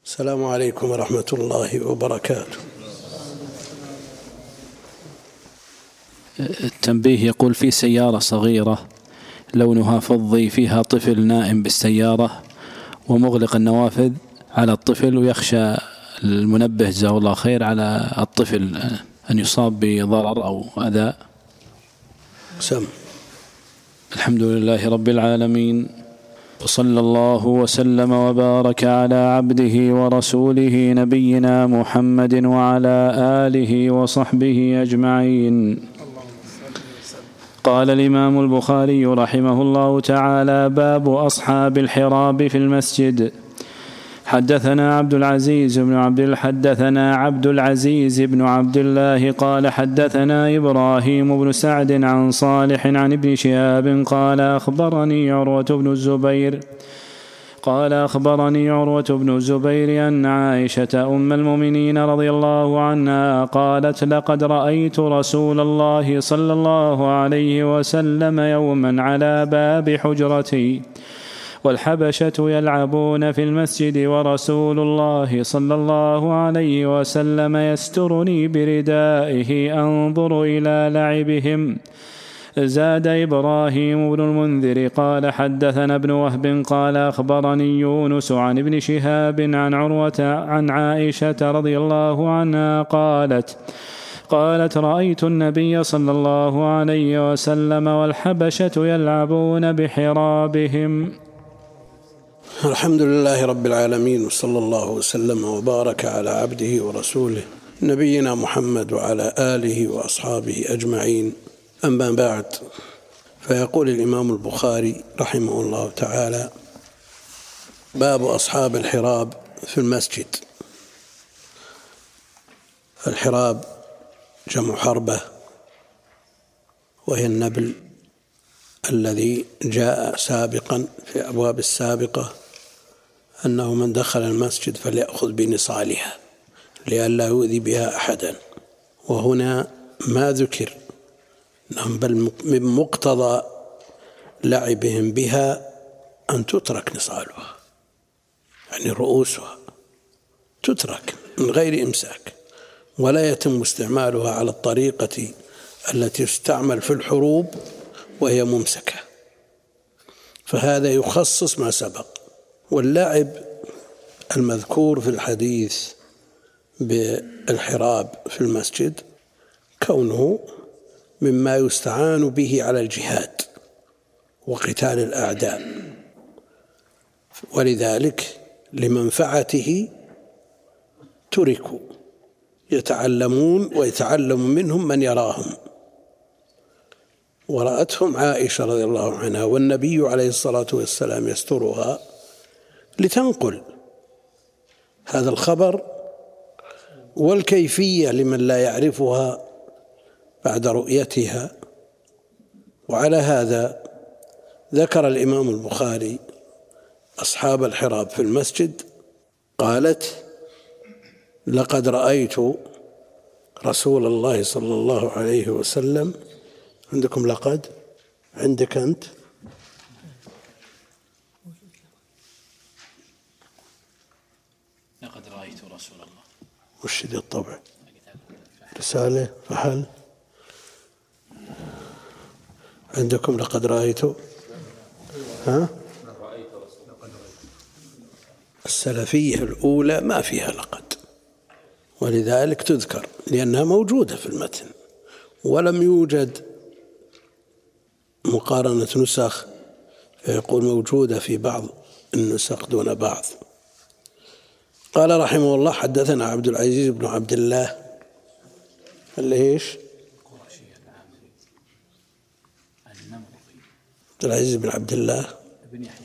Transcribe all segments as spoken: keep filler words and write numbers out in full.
السلام عليكم ورحمة الله وبركاته. التنبيه يقول: في سيارة صغيرة لونها فضي فيها طفل نائم بالسيارة ومغلق النوافذ على الطفل، ويخشى المنبه جزاه الله خير على الطفل أن يصاب بضرر أو أذى. سم. الحمد لله رب العالمين، وصلى الله وسلم وبارك على عبده ورسوله نبينا محمد وعلى آله وصحبه أجمعين. قال الإمام البخاري رحمه الله تعالى: باب أصحاب الحراب في المسجد. حدثنا عبد العزيز بن عبد حدثنا عبد العزيز بن عبد الله قال حدثنا إبراهيم بن سعد عن صالح عن ابن شهاب قال أخبرني عروة بن الزبير قال أخبرني عروة بن الزبير أن عائشة أم المؤمنين رضي الله عنها قالت: لقد رأيت رسول الله صلى الله عليه وسلم يوما على باب حجرتي والحبشة يلعبون في المسجد ورسول الله صلى الله عليه وسلم يسترني بردائه أنظر إلى لعبهم. زاد إبراهيم بن المنذر قال حدثنا ابن وهب قال أخبرني يونس عن ابن شهاب عن عروة عن عائشة رضي الله عنها قالت قالت رأيت النبي صلى الله عليه وسلم والحبشة يلعبون بحرابهم. الحمد لله رب العالمين، وصلى الله وسلم وبارك على عبده ورسوله نبينا محمد وعلى آله وأصحابه أجمعين. أما بعد، فيقول الإمام البخاري رحمه الله تعالى: باب أصحاب الحراب في المسجد. الحراب جمع حربة، وهي النبل الذي جاء سابقا في أبواب السابقة أنه من دخل المسجد فليأخذ بنصالها لئلا يؤذي بها أحدا. وهنا ما ذكر، بل من مقتضى لعبهم بها أن تترك نصالها، يعني رؤوسها تترك من غير إمساك، ولا يتم استعمالها على الطريقة التي تستعمل في الحروب وهي ممسكة، فهذا يخصص ما سبق. واللعب المذكور في الحديث بالحراب في المسجد كونه مما يستعان به على الجهاد وقتال الأعداء، ولذلك لمنفعته تركوا يتعلمون ويتعلم منهم من يراهم. ورأتهم عائشة رضي الله عنها والنبي عليه الصلاة والسلام يسترها لتنقل هذا الخبر والكيفية لمن لا يعرفها بعد رؤيتها. وعلى هذا ذكر الإمام البخاري أصحاب الحراب في المسجد. قالت: لقد رأيت رسول الله صلى الله عليه وسلم. عندكم لقد؟ عندك أنت؟ لقد رأيت رسول الله. وش ذي الطبع؟ رسالة فحل. عندكم لقد رأيت؟ ها؟ السلفية الأولى ما فيها لقد، ولذلك تذكر لأنها موجودة في المتن، ولم يوجد مقارنة نسخ فيقول موجودة في بعض النسخ دون بعض. قال رحمه الله: حدثنا عبد العزيز بن عبد الله اللي ايش؟ عبد العزيز بن عبد الله بن يحيى.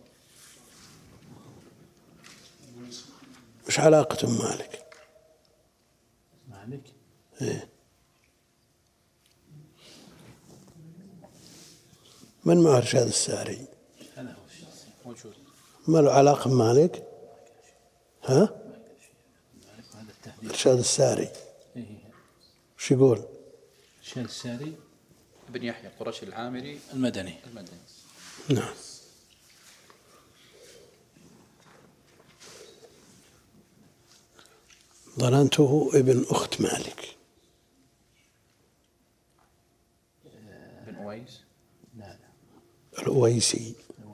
مش علاقة مالك؟ مالك؟ ايه. من معه إرشاد الساري؟ هذا هو موجود. ما له علاقة بمالك؟ ها؟ إرشاد الساري وش يقول؟ إرشاد الساري ابن يحيى القرشي العامري المدني. المدني. نعم. ظننته ابن أخت مالك. بن أويس؟ لا لا الأويسي.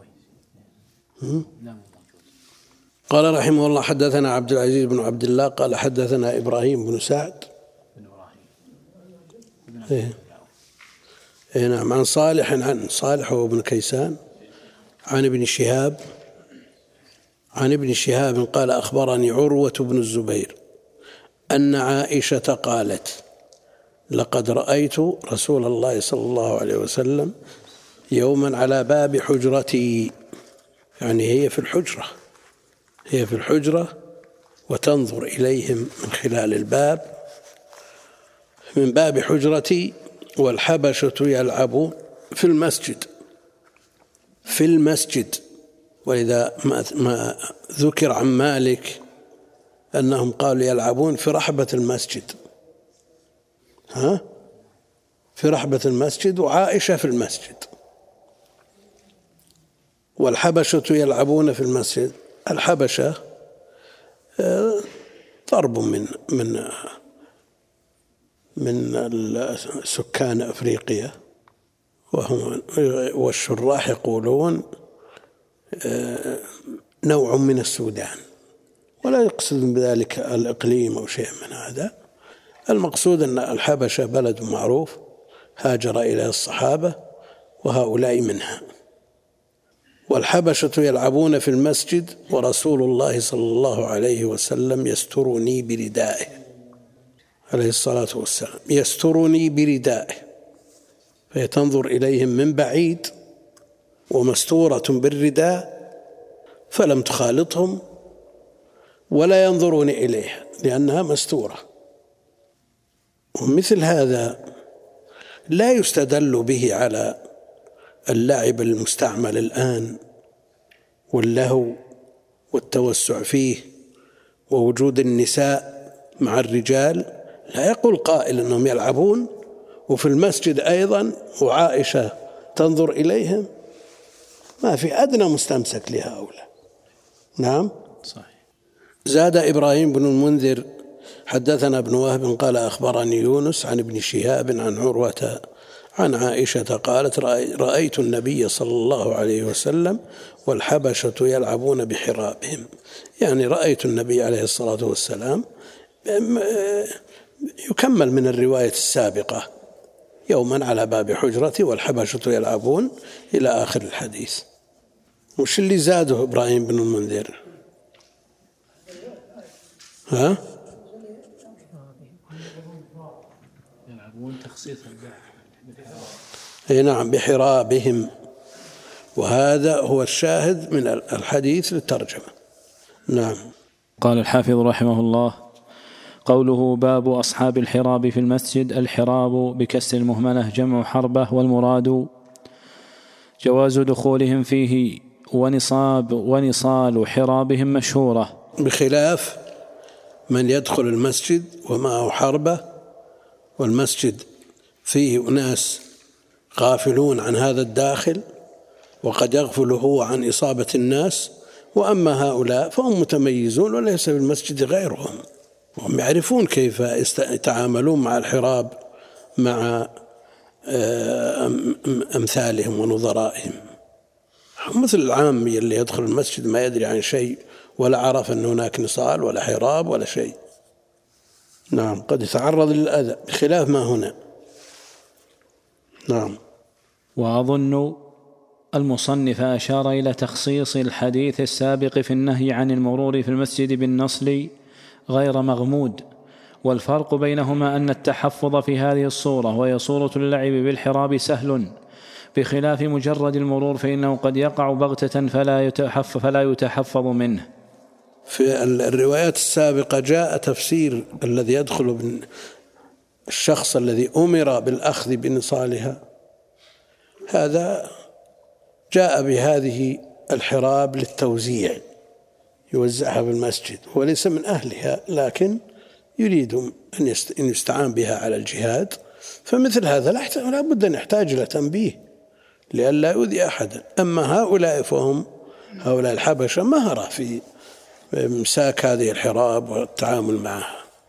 قال رحمه الله حدثنا عبد العزيز بن عبد الله قال حدثنا إبراهيم بن سعد بن إبراهيم إيه. إيه نعم عن صالح عن صالح وابن كيسان عن ابن شهاب عن ابن شهاب قال أخبرني عروة بن الزبير أن عائشة قالت لقد رأيت رسول الله صلى الله عليه وسلم يوما على باب حجرتي، يعني هي في الحجرة هي في الحجرة وتنظر إليهم من خلال الباب من باب حجرتي والحبشة يلعبون في المسجد في المسجد ولذا ما ذكر عن مالك أنهم قالوا يلعبون في رحبة المسجد، ها في رحبة المسجد وعائشة في المسجد، والحبشة يلعبون في المسجد. الحبشة ضرب من من من سكان أفريقيا، وهم والشراح يقولون نوع من السودان، ولا يقصد بذلك الإقليم أو شيء من هذا. المقصود أن الحبشة بلد معروف هاجر إلى الصحابة وهؤلاء منها. والحبشة يلعبون في المسجد ورسول الله صلى الله عليه وسلم يسترني بردائه عليه الصلاة والسلام يسترني بردائه، فهي تنظر إليهم من بعيد ومستورة بالرداء فلم تخالطهم ولا ينظرون إليها لأنها مستورة. ومثل هذا لا يستدل به على اللعب المستعمل الآن واللهو والتوسع فيه ووجود النساء مع الرجال. لا يقول قائل أنهم يلعبون وفي المسجد أيضا وعائشة تنظر إليهم، ما في أدنى مستمسك لهؤلاء. نعم صحيح. زاد إبراهيم بن المنذر حدثنا ابن وهب قال أخبرني يونس عن ابن شهاب عن عروة عن عائشة قالت رأيت النبي صلى الله عليه وسلم والحبشة يلعبون بحرابهم، يعني رأيت النبي عليه الصلاة والسلام يكمل من الرواية السابقة يوما على باب حجرتي والحبشة يلعبون إلى آخر الحديث. وش اللي زاده إبراهيم بن المنذر؟ ها؟ يلعبون تخصيص اي نعم بحرابهم، وهذا هو الشاهد من الحديث للترجمة. نعم. قال الحافظ رحمه الله قوله باب أصحاب الحراب في المسجد. الحراب بكسر المهملة جمع حربة، والمراد جواز دخولهم فيه، ونصاب ونصال حرابهم مشهورة، بخلاف من يدخل المسجد ومعه حربة والمسجد فيه أناس غافلون عن هذا الداخل وقد يغفل هو عن إصابة الناس، وأما هؤلاء فهم متميزون وليس في المسجد غيرهم، وهم يعرفون كيف يتعاملون مع الحراب مع أمثالهم ونظرائهم، مثل العامي اللي يدخل المسجد ما يدري عن شيء ولا عرف أن هناك نصال ولا حراب ولا شيء. نعم قد يتعرض للأذى بخلاف ما هنا. نعم. وأظن المصنف أشار إلى تخصيص الحديث السابق في النهي عن المرور في المسجد بالنصل غير مغمود، والفرق بينهما أن التحفظ في هذه الصورة وهي صورة اللعب بالحراب سهل، بخلاف مجرد المرور فإنه قد يقع بغتة فلا يتحفظ, فلا يتحفظ منه. في الروايات السابقة جاء تفسير الذي يدخل الشخص الذي أمر بالأخذ بنصالها، هذا جاء بهذه الحراب للتوزيع يوزعها بالمسجد، وليس من أهلها لكن يريد أن يستعان بها على الجهاد، فمثل هذا لا بد أن يحتاج إلى تنبيه لئلا يؤذي أحدا. أما هؤلاء فهم هؤلاء الحبشة مهرة في إمساك هذه الحراب والتعامل معها.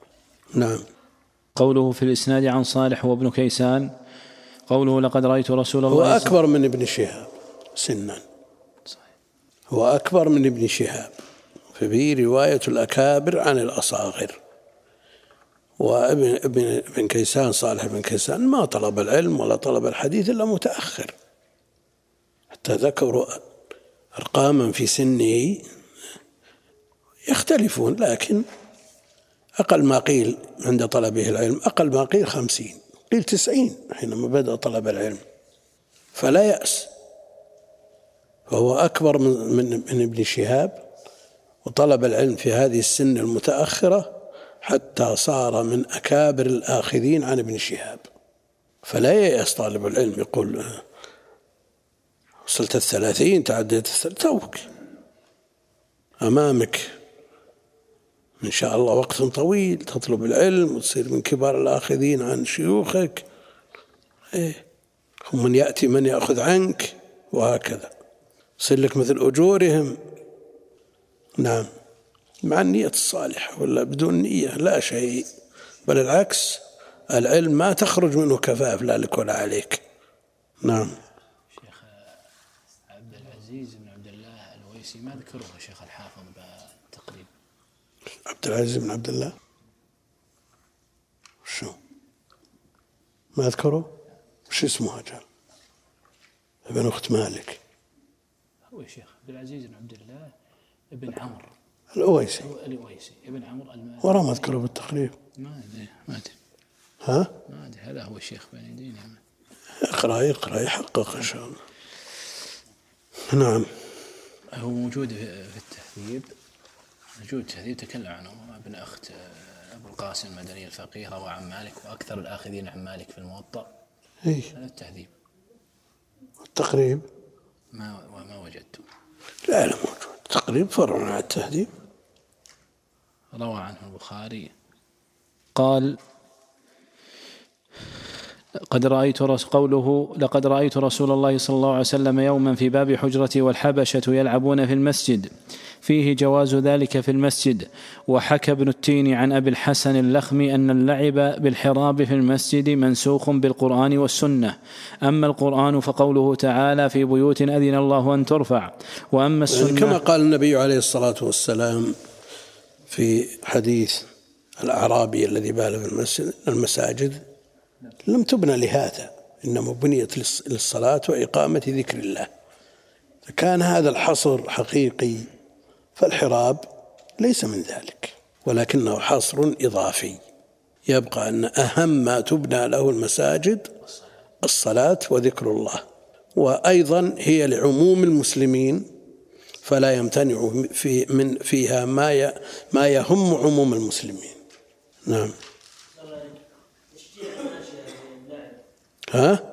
نعم. قوله في الإسناد عن صالح وابن كيسان، قوله لقد رأيت رسول الله هو أكبر من ابن شهاب سنا، هو أكبر من ابن شهاب، ففي رواية الأكابر عن الأصاغر. وابن ابن ابن كيسان صالح بن كيسان ما طلب العلم ولا طلب الحديث إلا متأخر، حتى ذكروا أرقاما في سنه يختلفون، لكن أقل ما قيل عند طلبه العلم أقل ما قيل خمسين، قيل تسعين حينما بدأ طلب العلم، فلا يأس. فهو أكبر من, من, من ابن شهاب، وطلب العلم في هذه السن المتأخرة حتى صار من أكابر الآخذين عن ابن شهاب. فلا يأس طالب العلم يقول وصلت الثلاثين تعديت الثلاثين، توك أمامك إن شاء الله وقت طويل تطلب العلم وتصير من كبار الآخذين عن شيوخك. إيه، ومن يأتي من يأخذ عنك، وهكذا يصير لك مثل أجورهم. نعم، مع النية الصالحة، ولا بدون نية لا شيء، بل العكس، العلم ما تخرج منه كفاف لا لك ولا عليك. نعم. شيخ عبد العزيز بن عبد الله الأويسي ما ذكره شيخ الحافظ بالتقريب؟ عبد العزيز بن عبد الله شو ما أذكره؟ وش اسمه هجال؟ ابن أخت مالك. هو شيخ عبد العزيز بن عبد الله ابن عمرو الأويسي. الأويسي ابن عمرو المالكي. ورا ما أذكره بالتقريب. ما أدري ما أدري ها؟ ما أدري هذا هو الشيخ بين يدينا. اقرأ يقرأ يحقق إن شاء الله. نعم. هو موجود في التهذيب، موجود التهذيب تكلم عنه ابن أخت أبو القاسم المدني الفقيه روى عن مالك، وأكثر الآخذين عن مالك في الموطأ. إيه. هذا التهذيب. التقريب ما ما وجدته. لا لا موجود. التقريب فرع عن التهذيب. روى عنه البخاري. قال قد رأيت رس قوله لقد رأيت رسول الله صلى الله عليه وسلم يوما في باب حجرتي والحبشة يلعبون في المسجد، فيه جواز ذلك في المسجد. وحكى ابن التين عن أبي الحسن اللخمي أن اللعب بالحراب في المسجد منسوخ بالقرآن والسنة. أما القرآن فقوله تعالى في بيوت أذن الله أن ترفع. وأما السنة يعني كما قال النبي عليه الصلاة والسلام في حديث الأعرابي الذي بال في المسجد، المساجد لم تبنى لهذا، إنما بنيت للصلاة وإقامة ذكر الله. كان هذا الحصر حقيقي، فالحراب ليس من ذلك، ولكنه حصر إضافي. يبقى أن أهم ما تبنى له المساجد الصلاة وذكر الله، وأيضا هي لعموم المسلمين، فلا يمتنع في من فيها ما ما يهم عموم المسلمين. نعم. ها؟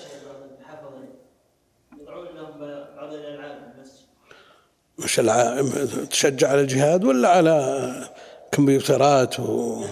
مش الع... تشجع على الجهاد ولا على كمبيوترات و...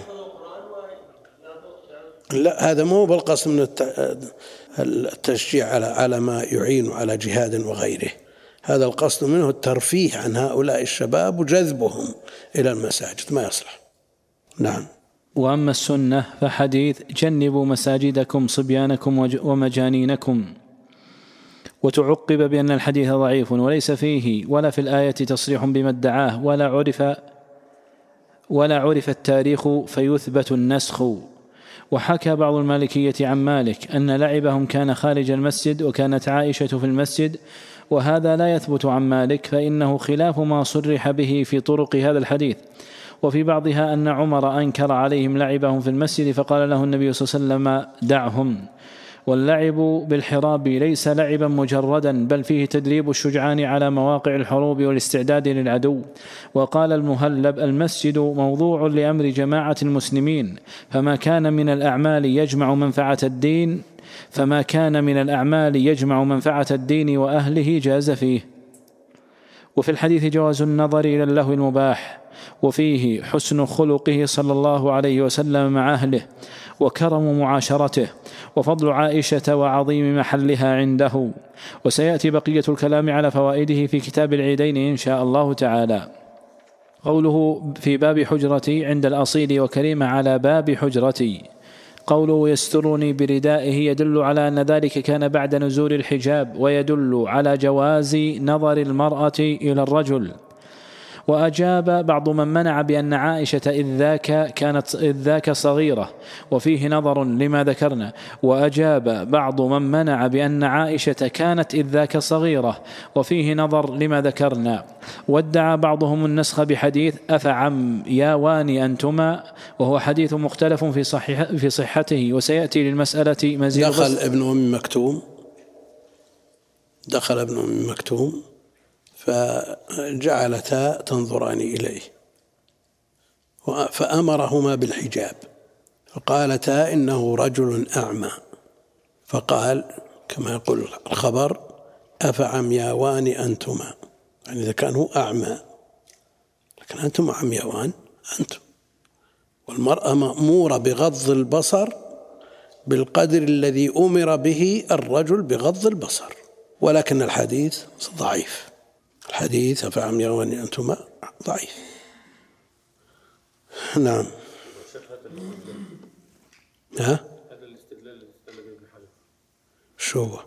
لا، هذا مو بالقصد من التشجيع على على ما يعين على جهاد وغيره، هذا القصد منه الترفيه عن هؤلاء الشباب وجذبهم إلى المساجد، ما يصلح. نعم. وأما السنة فحديث جنبوا مساجدكم صبيانكم ومجانينكم، وتعقب بأن الحديث ضعيف وليس فيه ولا في الآية تصريح بما ادعاه، ولا عرف ولا عرف التاريخ فيثبت النسخ. وحكى بعض المالكية عن مالك أن لعبهم كان خارج المسجد، وكانت عائشة في المسجد، وهذا لا يثبت عن مالك، فإنه خلاف ما صرح به في طرق هذا الحديث. وفي بعضها أن عمر أنكر عليهم لعبهم في المسجد، فقال له النبي صلى الله عليه وسلم دعهم. واللعب بالحراب ليس لعبا مجردا، بل فيه تدريب الشجعان على مواقع الحروب والاستعداد للعدو. وقال المهلب المسجد موضوع لأمر جماعة المسلمين، فما كان من الأعمال يجمع منفعة الدين فما كان من الأعمال يجمع منفعة الدين وأهله جاز فيه. وفي الحديث جواز النظر إلى اللهو المباح، وفيه حسن خلقه صلى الله عليه وسلم مع أهله، وكرم معاشرته، وفضل عائشة وعظيم محلها عنده. وسيأتي بقية الكلام على فوائده في كتاب العيدين إن شاء الله تعالى. قوله في باب حجرتي عند الأصيل وكريمة على باب حجرتي. قوله يسترني بردائه يدل على أن ذلك كان بعد نزول الحجاب، ويدل على جواز نظر المرأة إلى الرجل. وأجاب بعض من منع بأن عائشة إذ ذاك كانت إذ ذاك صغيرة، وفيه نظر لما ذكرنا. وأجاب بعض من منع بأن عائشة كانت إذ ذاك صغيرة، وفيه نظر لما ذكرنا. وادعى بعضهم النسخ بحديث أفعم يا واني أنتما، وهو حديث مختلف في صحيح في صحته، وسيأتي للمسألة مزيد. دخل ابن أم مكتوم دخل ابن أم مكتوم فجعلتا تنظران إليه، فأمرهما بالحجاب، فقالتا إنه رجل أعمى، فقال كما يقول الخبر أفعمياوان أنتما، يعني إذا كان هو أعمى، لكن أنتم عمياوان أنتم. والمرأة مأمورة بغض البصر بالقدر الذي أمر به الرجل بغض البصر، ولكن الحديث ضعيف. الحديث أفعمياوان أنتما ضعيف. نعم. ها؟ شو هو؟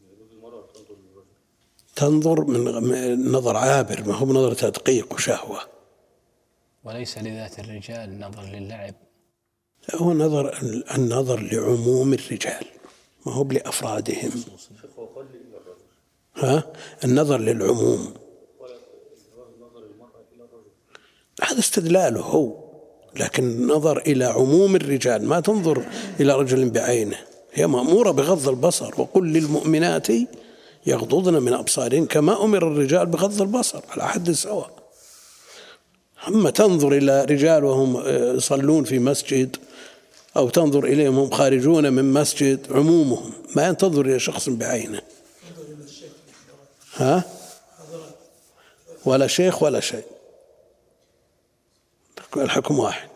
تنظر من نظر عابر، ما هو بنظر تدقيق وشهوة. وليس لذات الرجال نظر للعب، هو نظر النظر لعموم الرجال، ما هو لأفرادهم. ها؟ النظر للعموم، هذا استدلاله هو، لكن النظر إلى عموم الرجال، ما تنظر إلى رجل بعينه. هي مأمورة بغض البصر، وقل للمؤمنات يغضضن من أبصارهن كما أمر الرجال بغض البصر على حد سواء. أما تنظر إلى رجال وهم يصلون في مسجد، أو تنظر إليهم هم خارجون من مسجد، عمومهم، ما تنظر إلى شخص بعينه. ها؟ ولا شيخ ولا شيء، الحكم واحد.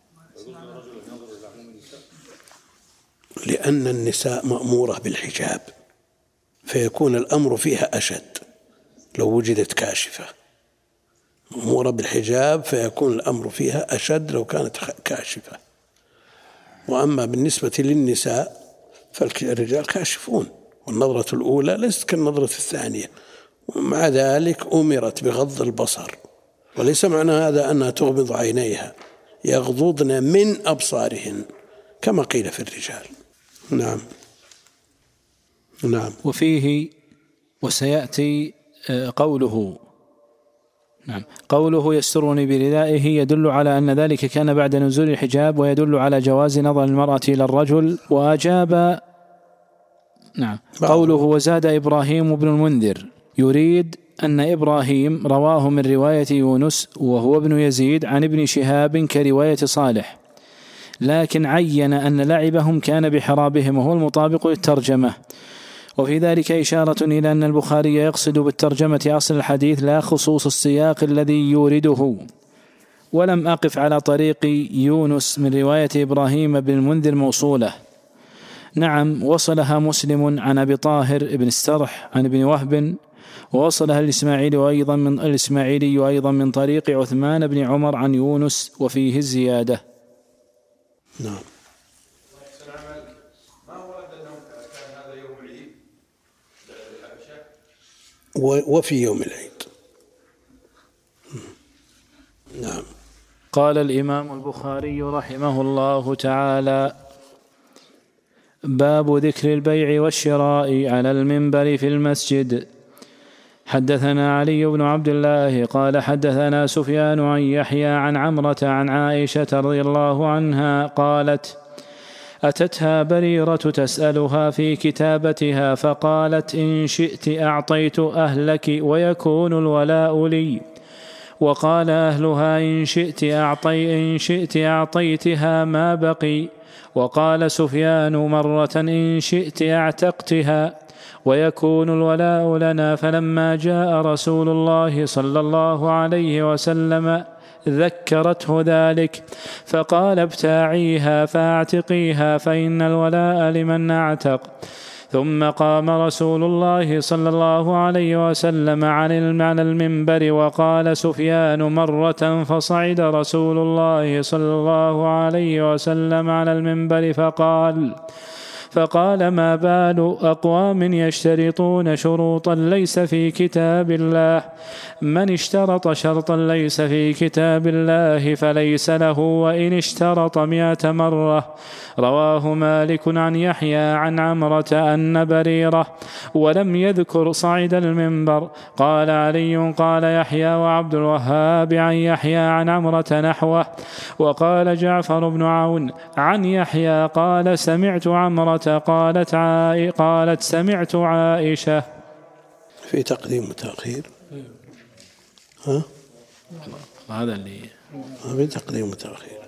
لأن النساء مأمورة بالحجاب، فيكون الأمر فيها أشد لو وجدت كاشفة. مأمورة بالحجاب فيكون الأمر فيها أشد لو كانت كاشفة. وأما بالنسبة للنساء فالرجال كاشفون، والنظرة الأولى ليست كالنظرة الثانية، ومع ذلك أمرت بغض البصر. وليس معنى هذا أنها تغمض عينيها، يغضضن من أبصارهن كما قيل في الرجال. نعم. نعم. وفيه وسيأتي قوله نعم قوله يسترني بردائه يدل على أن ذلك كان بعد نزول الحجاب، ويدل على جواز نظر المرأة إلى الرجل. وأجاب نعم قوله وزاد إبراهيم بن المنذر يريد أن إبراهيم رواه من رواية يونس وهو ابن يزيد عن ابن شهاب كرواية صالح، لكن عين أن لعبهم كان بحرابهم، وهو المطابق للترجمة. وفي ذلك إشارة إلى أن البخاري يقصد بالترجمة أصل الحديث لا خصوص السياق الذي يورده. ولم أقف على طريق يونس من رواية إبراهيم بن المنذر موصولة. نعم وصلها مسلم عن أبي طاهر ابن السرح عن ابن وهب، ووصلها الإسماعيلي أيضا من الإسماعيلي أيضا من طريق عثمان بن عمر عن يونس، وفيه الزيادة. نعم. وفي يوم العيد. نعم. قال الإمام البخاري رحمه الله تعالى: باب ذكر البيع والشراء على المنبر في المسجد. حدثنا علي بن عبد الله قال حدثنا سفيان عن يحيى عن عمرة عن عائشة رضي الله عنها قالت: أتتها بريرة تسألها في كتابتها فقالت: إن شئت أعطيت أهلك ويكون الولاء لي. وقال أهلها: إن شئت أعطي إن شئت أعطيتها ما بقي. وقال سفيان مرة: إن شئت أعتقتها ويكون الولاء لنا. فلما جاء رسول الله صلى الله عليه وسلم ذكرته ذلك فقال: ابتاعيها فاعتقيها فإن الولاء لمن أعتق. ثم قام رسول الله صلى الله عليه وسلم على المنبر وقال سفيان مرة فصعد رسول الله صلى الله عليه وسلم على المنبر فقال فقال ما بال أقوام يشترطون شروطا ليس في كتاب الله من اشترط شرطا ليس في كتاب الله فليس له وإن اشترط مئة مرة. رواه مالك عن يحيى عن عمرة أن بريرة ولم يذكر صعد المنبر. قال علي قال يحيى وعبد الوهاب عن يحيى عن عمرة نحوه. وقال جعفر بن عون عن يحيى قال سمعت عمرة قالت عائ... قالت سمعت عائشة. في تقديم وتأخير. ها؟ هذا اللي في تقديم وتأخير.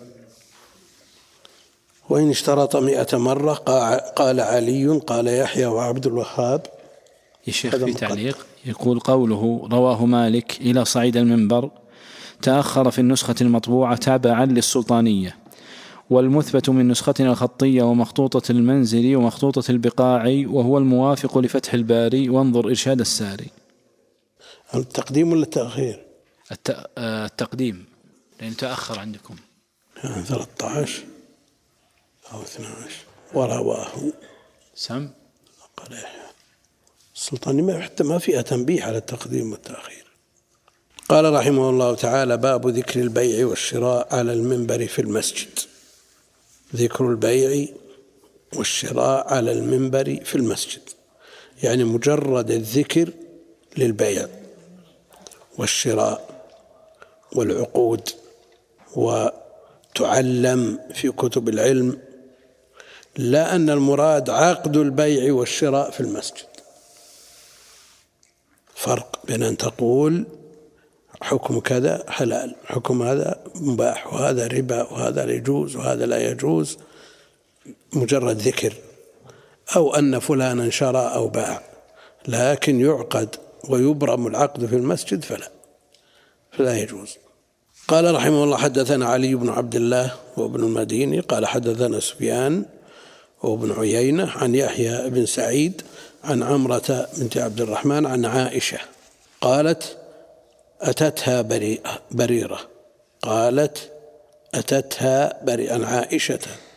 وإن اشترط مئة مرة قال علي قال يحيى وعبد الوهاب. الشيخ في تعليق يقول قوله رواه مالك إلى صعيد المنبر تأخر في النسخة المطبوعة تابعا للسلطانية، والمثبت من نسختنا الخطية ومخطوطة المنزلي ومخطوطة البقاعي وهو الموافق لفتح الباري وانظر إرشاد الساري. التقديم ولا التأخير؟ الت... التقديم لأن تأخر عندكم يعني ثلاثة عشر أو اثنى عشر. ورواه سم قال السلطاني حتى ما فيها تنبيه على التقديم والتأخير. قال رحمه الله تعالى باب ذكر البيع والشراء على المنبر في المسجد. ذكر البيع والشراء على المنبر في المسجد يعني مجرد الذكر للبيع والشراء والعقود وتعلم في كتب العلم، لا أن المراد عقد البيع والشراء في المسجد. فرق بين أن تقول حكم كذا حلال، حكم هذا مباح، وهذا ربا، وهذا لا يجوز وهذا لا يجوز، مجرد ذكر، أو أن فلانا شرى أو باع لكن يعقد ويبرم العقد في المسجد فلا فلا يجوز. قال رحمه الله حدثنا علي بن عبد الله وابن المديني قال حدثنا سفيان وابن عيينة عن يحيى بن سعيد عن عمرة بنت عبد الرحمن عن عائشة قالت أتتها بريرة قالت أتتها بريرة عن عائشة.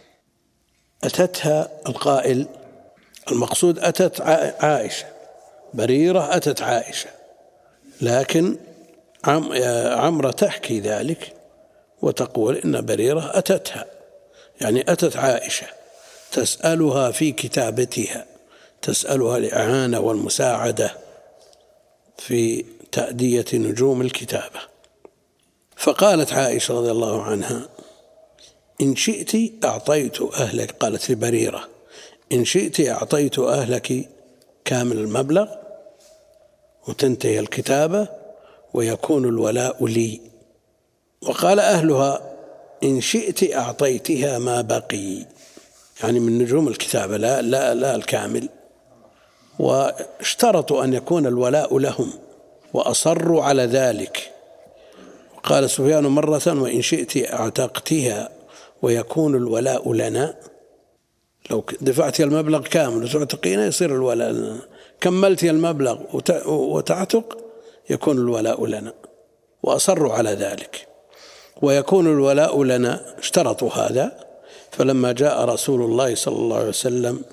أتتها القائل المقصود أتت عائشة، بريرة أتت عائشة، لكن عمرة تحكي ذلك وتقول إن بريرة أتتها يعني أتت عائشة تسألها في كتابتها، تسألها الإعانة والمساعدة في تأدية نجوم الكتابة. فقالت عائشة رضي الله عنها إن شئت أعطيت أهلك، قالت لبريرة إن شئت أعطيت أهلك كامل المبلغ وتنتهي الكتابة ويكون الولاء لي. وقال أهلها إن شئت أعطيتها ما بقي، يعني من نجوم الكتابة لا, لا, لا الكامل. واشترطوا أن يكون الولاء لهم وأصروا على ذلك. قال سفيان مرة وإن شئت أعتقتها ويكون الولاء لنا، لو دفعت المبلغ كامل وتعتقينه يصير الولاء لنا، كملت المبلغ وتعتق يكون الولاء لنا، وأصروا على ذلك. ويكون الولاء لنا اشترطوا هذا. فلما جاء رسول الله صلى الله عليه وسلم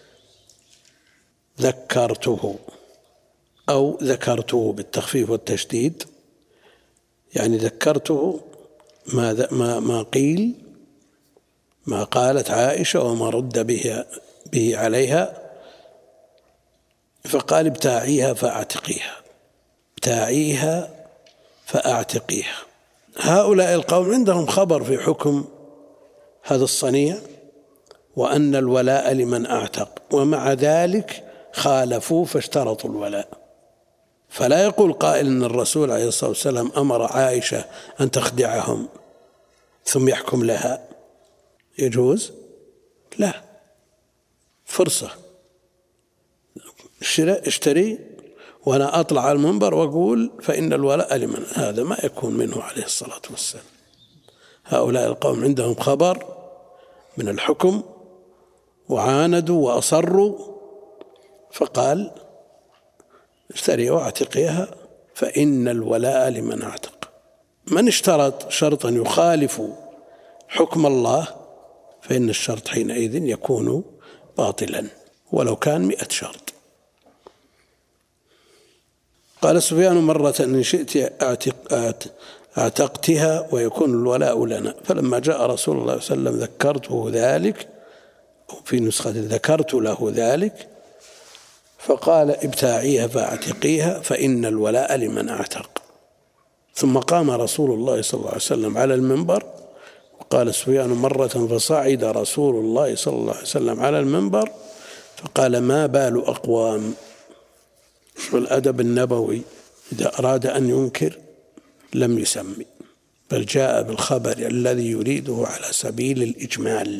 ذكرته أو ذكرته بالتخفيف والتشديد، يعني ذكرته ما ما ما قيل ما قالت عائشة وما رد به به عليها. فقال ابتاعيها فاعتقيها، ابتاعيها فاعتقيها. هؤلاء القوم عندهم خبر في حكم هذا الصنيع وأن الولاء لمن أعتق، ومع ذلك خالفوا فاشترطوا الولاء. فلا يقول قائل أن الرسول عليه الصلاة والسلام أمر عائشة أن تخدعهم ثم يحكم لها، يجوز؟ لا، فرصة اشتري وأنا أطلع على المنبر وأقول فإن الولاء لمن، هذا ما يكون منه عليه الصلاة والسلام. هؤلاء القوم عندهم خبر من الحكم وعاندوا وأصروا فقال اشتري واعتقيها فإن الولاء لمن اعتق. من اشترط شرطا يخالف حكم الله فإن الشرط حينئذ يكون باطلا ولو كان مئة شرط. قال سفيان مرة إن شئت أعتق أعتقتها ويكون الولاء لنا، فلما جاء رسول الله صلى الله عليه وسلم ذكرته ذلك، في نسخة ذكرت له ذلك، فقال ابتاعيها فاعتقيها فإن الولاء لمن اعتق. ثم قام رسول الله صلى الله عليه وسلم على المنبر، وقال سفيان مرة فصعد رسول الله صلى الله عليه وسلم على المنبر فقال ما بال أقوام. شو الأدب النبوي، إذا أراد أن ينكر لم يسمي، بل جاء بالخبر الذي يريده على سبيل الإجمال،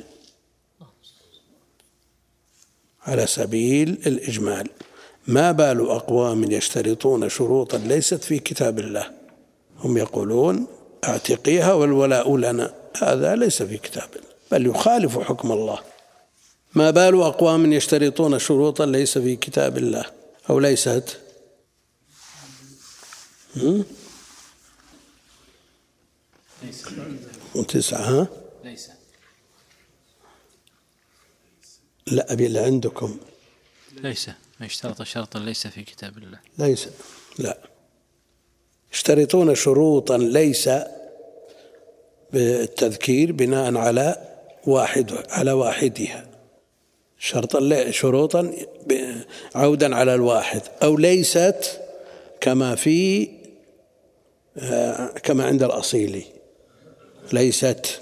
على سبيل الإجمال. ما بال أقوام يشترطون شروطا ليست في كتاب الله، هم يقولون اعتقيها والولاء لنا، هذا ليس في كتاب الله بل يخالف حكم الله. ما بال أقوام يشترطون شروطا ليس في كتاب الله أو ليست وتسعة ليس لا أبي اللي عندكم ليس ما اشترط شرطا ليس في كتاب الله ليس لا يشترطون شروطا ليس بالتذكير بناء على واحد على واحدها، شرطا شروطا عودا على الواحد، أو ليست كما في كما عند الأصيلي ليست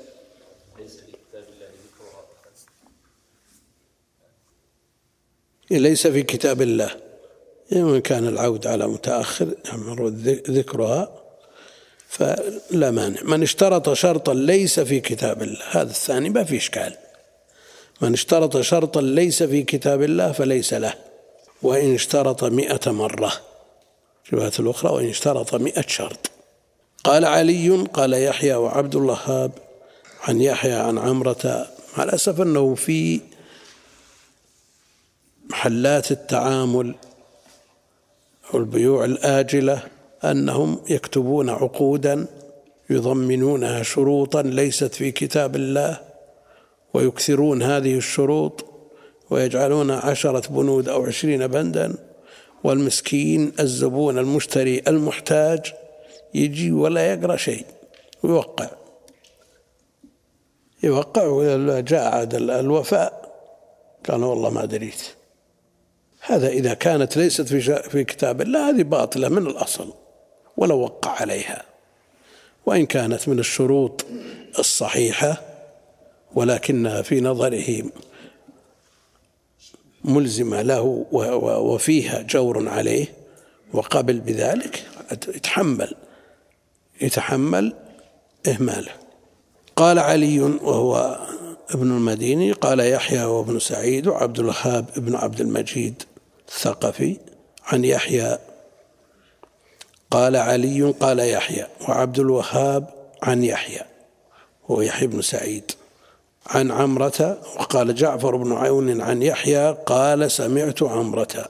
ليس في كتاب الله، إن كان العود على متأخر ذكرها فلا مانع. من اشترط شرطا ليس في كتاب الله، هذا الثاني ما في إشكال، من اشترط شرطا ليس في كتاب الله فليس له، وإن اشترط مئة مرة، رواية الأخرى وإن اشترط مئة شرط. قال علي قال يحيى وعبد الوهاب عن يحيى عن عمرة، مع الأسف أنه في محلات التعامل والبيوع الآجلة أنهم يكتبون عقودا يضمنونها شروطا ليست في كتاب الله، ويكثرون هذه الشروط ويجعلون عشرة بنود أو عشرين بندا، والمسكين الزبون المشتري المحتاج يجي ولا يقرأ شيء ويوقع يوقع وإذا جاء عاد الوفاء قال والله ما دريت. هذا إذا كانت ليست في كتاب الله هذه باطلة من الأصل ولو وقع عليها، وإن كانت من الشروط الصحيحة ولكنها في نظره ملزمة له وفيها جور عليه وقبل بذلك يتحمل يتحمل إهماله. قال علي وهو ابن المديني قال يحيى وابن سعيد وعبد الوهاب ابن عبد المجيد الثقفي عن يحيى. قال علي قال يحيى وعبد الوهاب عن يحيى هو يحيى بن سعيد عن عمرة. وقال جعفر بن عون عن يحيى قال سمعت عمرة،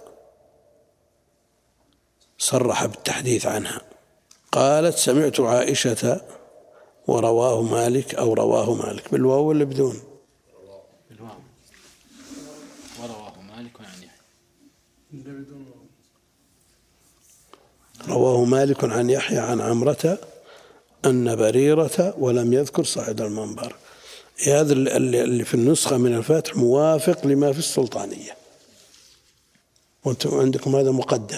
صرح بالتحديث عنها. قالت سمعت عائشة ورواه مالك أو رواه مالك بالواو ولا بدون؟ بالواو. ورواه مالك عن يحيى. رواه مالك عن يحيى عن عمرة أن بريرة ولم يذكر صاعد المنبر. هذا اللي في النسخة من الفاتح موافق لما في السلطانية، وأنتم عندكم هذا مقدم.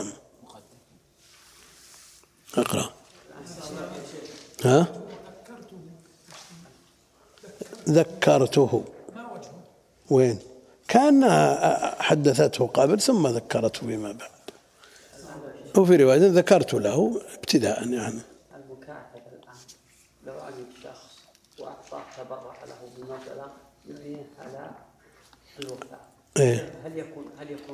اقرأ. ها؟ ذكرته. وين؟ كأنها حدثته قبل ثم ذكرته فيما بعد. وفي رواية ذكرت له ابتداء يعني. المكاتب الآن لو أجد شخص وأعطاه تبرع له بمبلغ يبنيه على الوفاء، إيه؟ هل يكون هل يكون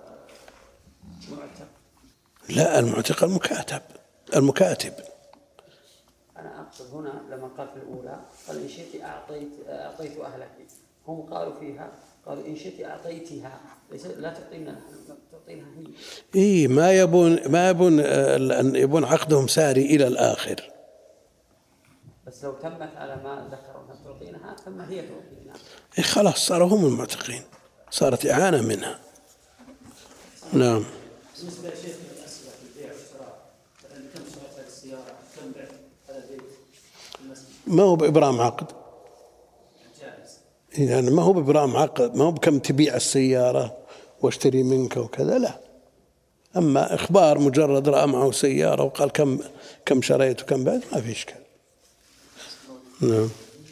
معتق؟ لا، المعتق المكاتب المكاتب. أنا أقصد هنا لما قال في الأولى قال إن شئت أعطيت أعطيت أهلك هم قالوا فيها، قالوا إن شئت أعطيتها، ليس لا تعطينا، تعطينها هي. إيه ما يبون ما يبون أن يبون عقدهم ساري إلى الآخر. بس لو تمت على ما ذكروا أنها تعطينها ثم هي تعطينا. إيه خلاص صاروا هم المعتقين، صارت إعانة منها. نعم. بالنسبة لشيخ الأسئلة في البيع والشراء، مثلا كم شريت السيارة، كم بعت هذا البيت في المسجد؟ ما هو بإبرام عقد. جائز. يعني ما هو بإبرام عقد، ما هو بكم تبيع السيارة واشتري منك وكذا، لا. أما إخبار مجرد رأى معه سيارة وقال كم كم شريت وكم بعت، ما في إشكال. نعم.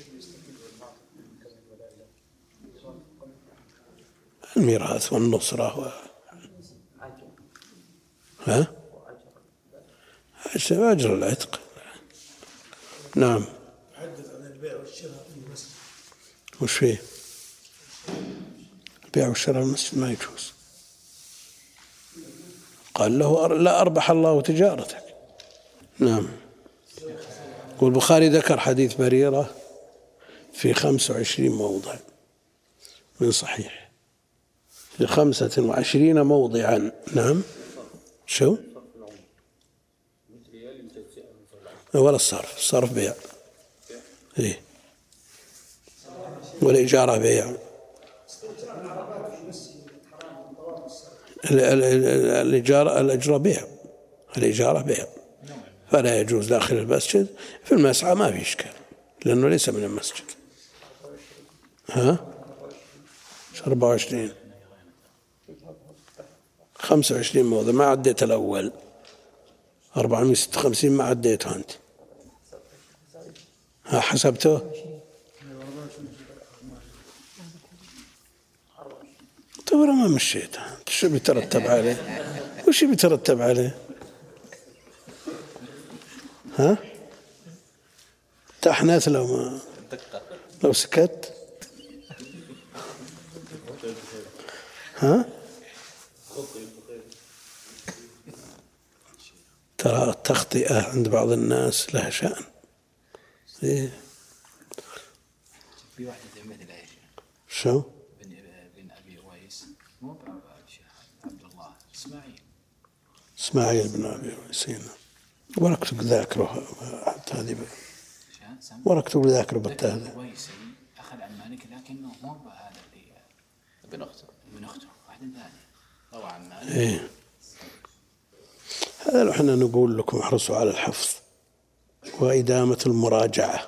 الميراث والنصرة و... ها؟ أجر العتق. نعم. تحدث عن البيع والشراء في المسجد. وش فيه؟ البيع والشراء في المسجد ما يجوز. قال له لا أربح الله تجارتك. نعم. والبخاري ذكر حديث بريرة في خمسة وعشرين موضع من صحيح، في خمسة وعشرين موضعا. نعم. شو؟ ولا الصرف، الصرف بيع. إيه. والإجارة بيع. الإجارة الإجارة بيع. الإجارة بيع. فلا يجوز داخل المسجد. في المسعى ما في إشكال لأنه ليس من المسجد. ها؟ أربعة وعشرين خمسة وعشرين موضع ما عديت الأول. أربعمائة وستة وخمسين ما عديته أنت. ها حسبته؟ طيب أنا ما مشيت. شو بيترتب عليه؟ وش بيترتب عليه؟ ها؟ تحنث لو ما لو سكت. ها؟ ترى التخطئة عند بعض الناس لها شأن. إيه؟ في واحد مثل ايش؟ شو؟ بن بن ابي اويس مو عبد الله اسماعيل. اسماعيل بن ابي اويس. وركتب ذاكره حتى هذه وركتب ذاكره بالتهذيب. اويس اخذ عن مالك لكنه مو بهذا اللي ابن اخته ابن اخته واحد ثاني روى عن مالك. ايه هذا احنا نقول لكم احرصوا على الحفظ وإدامة المراجعة.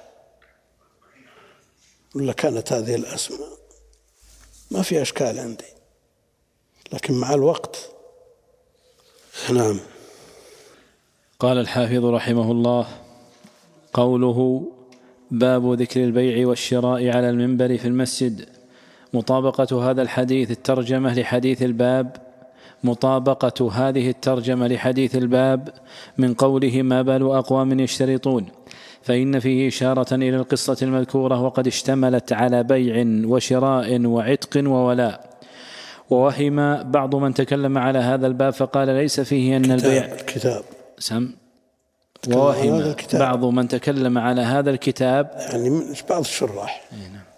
ولا كانت هذه الأسماء ما في أشكال عندي، لكن مع الوقت. نعم. قال الحافظ رحمه الله: قوله باب ذكر البيع والشراء على المنبر في المسجد. مطابقة هذا الحديث الترجمة لحديث الباب مطابقة هذه الترجمة لحديث الباب من قوله ما بال أقوام يشترطون، فإن فيه إشارة إلى القصة المذكورة وقد اشتملت على بيع وشراء وعتق وولاء. ووهم بعض من تكلم على هذا الباب فقال ليس فيه أن البيع الكتاب سم ووهم بعض من تكلم على هذا الكتاب يعني مش بعض الشراح.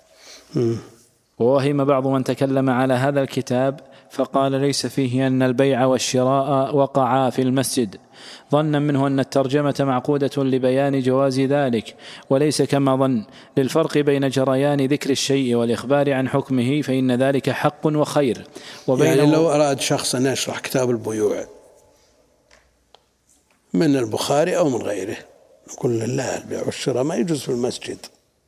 ووهم بعض من تكلم على هذا الكتاب فقال ليس فيه أن البيع والشراء وقعا في المسجد، ظنا منه أن الترجمة معقودة لبيان جواز ذلك، وليس كما ظن للفرق بين جريان ذكر الشيء والإخبار عن حكمه، فإن ذلك حق وخير. يعني لو أراد شخص أن يشرح كتاب البيوع من البخاري أو من غيره نقول لا، البيع والشراء ما يجوز في المسجد.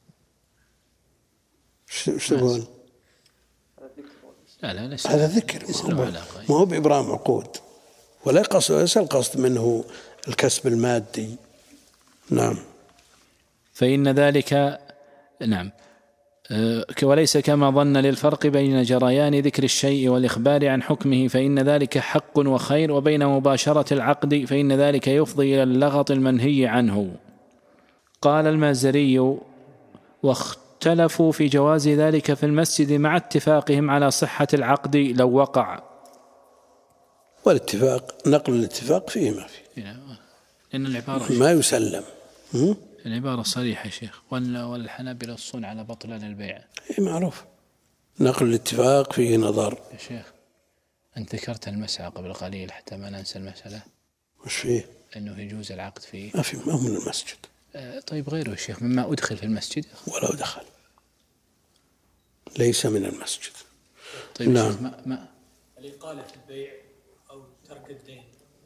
شو تقول؟ لا لا ليس هذا ذكر ما هو بإبرام عقود، ولا قصد ليس القصد منه الكسب المادي. نعم. فإن ذلك نعم وليس كما ظن للفرق بين جريان ذكر الشيء والإخبار عن حكمه، فإن ذلك حق وخير، وبين مباشرة العقد فإن ذلك يفضي إلى اللغط المنهي عنه. قال المازري: واختلفوا في جواز ذلك في المسجد مع اتفاقهم على صحة العقد لو وقع. والاتفاق نقل الاتفاق فيه ما فيه، لأن العبارة ما يسلم. العبارة صريحة يا شيخ. والحنابلة يصون على بطلان البيع. إيه معروف. نقل الاتفاق فيه نظر. يا شيخ أنت ذكرت المسعى قبل قليل حتى ما ننسى المسألة. وش فيه؟ أنه يجوز العقد فيه. ما في، ما هو من المسجد. آه طيب غيره يا شيخ مما أدخل في المسجد. ولو دخل ليس من المسجد. طيب نعم. ما ما الإقالة في البيع أو ترك الدين.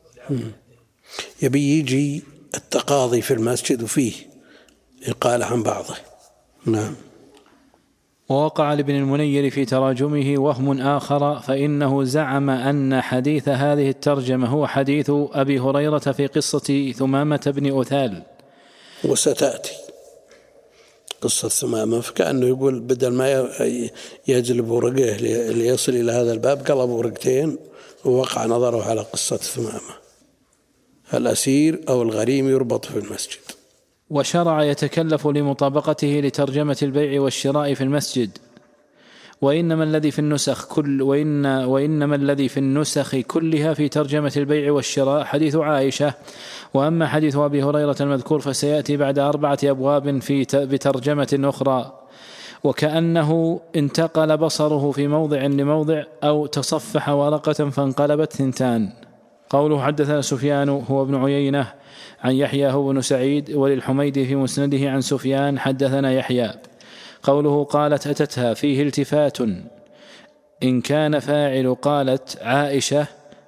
يبي يجي التقاضي في المسجد وفيه إقالة عن بعضه. نعم. ووقع لابن المنير في تراجمه وهم آخر، فإنه زعم أن حديث هذه الترجمة هو حديث أبي هريرة في قصة ثمامة بن أثال، وستأتي قصة ثمامة، فكأنه يقول بدل ما يجلب ورقه ليصل إلى هذا الباب قلب ورقتين ووقع نظره على قصة ثمامة. الأسير أو الغريم يربط في المسجد. وشرع يتكلف لمطابقته لترجمة البيع والشراء في المسجد. وإنما الذي في النسخ كل وإن وإنما الذي في النسخ كلها في ترجمة البيع والشراء حديث عائشة. وأما حديث أبي هريرة المذكور فسيأتي بعد أربعة أبواب في بترجمة أخرى، وكأنه انتقل بصره في موضع لموضع أو تصفح ورقة فانقلبت ثنتان. قوله حدثنا سفيان هو ابن عيينة عن يحيى هو بن سعيد، وللحميدي في مسنده عن سفيان حدثنا يحيى. قوله قالت أتتها فيه التفات، إن كان فاعل قالت عائشة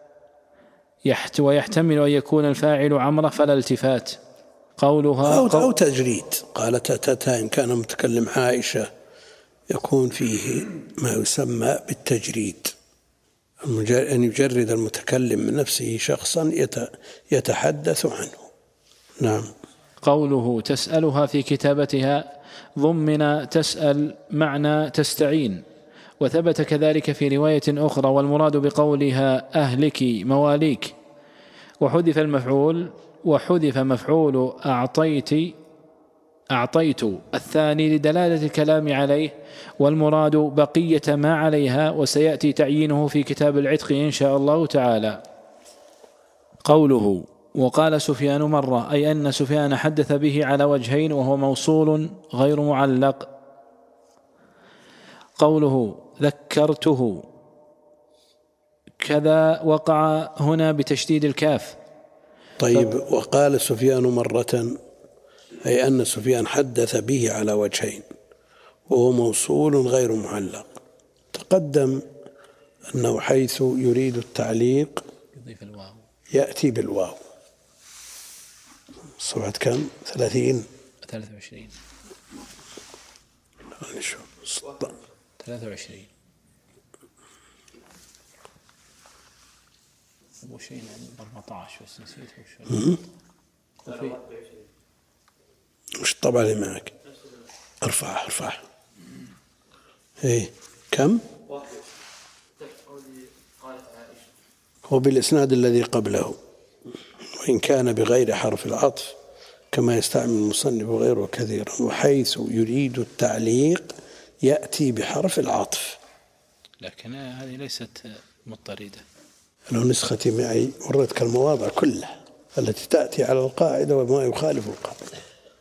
ويحتمل أن يكون الفاعل عمرة فلا التفات. قولها أو, أو تجريد، قالت أتتها إن كان متكلم عائشة يكون فيه ما يسمى بالتجريد، أن يجرد المتكلم من نفسه شخصا يتحدث عنه. نعم. قوله تسألها في كتابتها ضمن تسأل معنى تستعين، وثبت كذلك في رواية أخرى، والمراد بقولها أهلك مواليك. وحذف المفعول وحذف مفعول أعطيت أعطيت الثاني لدلالة الكلام عليه، والمراد بقية ما عليها، وسيأتي تعيينه في كتاب العتق إن شاء الله تعالى. قوله وقال سفيان مرة، أي أن سفيان حدث به على وجهين وهو موصول غير معلق. قوله ذكرته كذا وقع هنا بتشديد الكاف. طيب ف... وقال سفيان مرة، أي أن سفيان حدث به على وجهين وهو موصول غير معلق. تقدم أنه حيث يريد التعليق يضيف الواو يأتي بالواو. صفحة كم؟ ثلاثين ثلاثة وعشرين نشوف ثلاثة وعشرين أبو شيء أربعة عشر بس نسيت وش وش الطبعة اللي معك؟ ارفع ارفع ايه كم؟ هو بالإسناد الذي قبله، وإن كان بغير حرف العطف كما يستعمل المصنف غيره كثيرا. وحيث يريد التعليق يأتي بحرف العطف، لكن هذه ليست مضطردة. لو نسختي معي وريتك المواضع كلها التي تأتي على القاعدة وما يخالف القاعدة.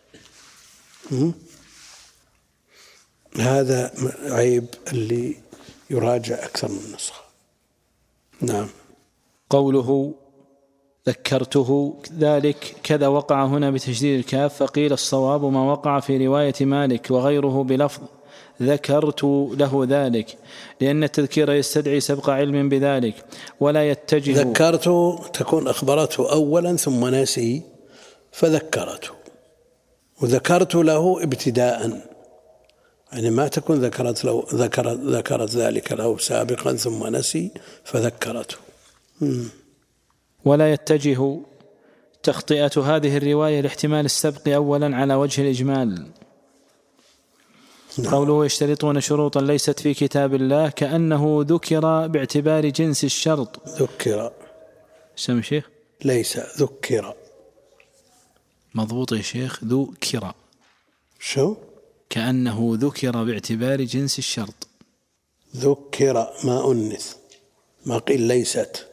هذا عيب اللي يراجع أكثر من نسخة. نعم. قوله ذكرته ذلك كذا وقع هنا بتشديد الكاف، فقيل الصواب ما وقع في رواية مالك وغيره بلفظ ذكرت له ذلك، لأن التذكير يستدعي سبق علم بذلك ولا يتجه. ذكرته تكون أخبرته أولا ثم نسي فذكرته، وذكرت له ابتداء، يعني ما تكون ذكرت له ذكرت ذكرت ذلك له سابقا ثم نسي فذكرته. مم. ولا يتجه تخطئة هذه الرواية لاحتمال السبق أولا على وجه الإجمال. نعم. قوله يشترطون شروطا ليست في كتاب الله، كأنه ذكر باعتبار جنس الشرط. ذكر سمع شيخ ليس ذكر مضبوط يا شيخ، ذكر شو كأنه ذكر باعتبار جنس الشرط. ذكر ما أنث، ما قيل ليست.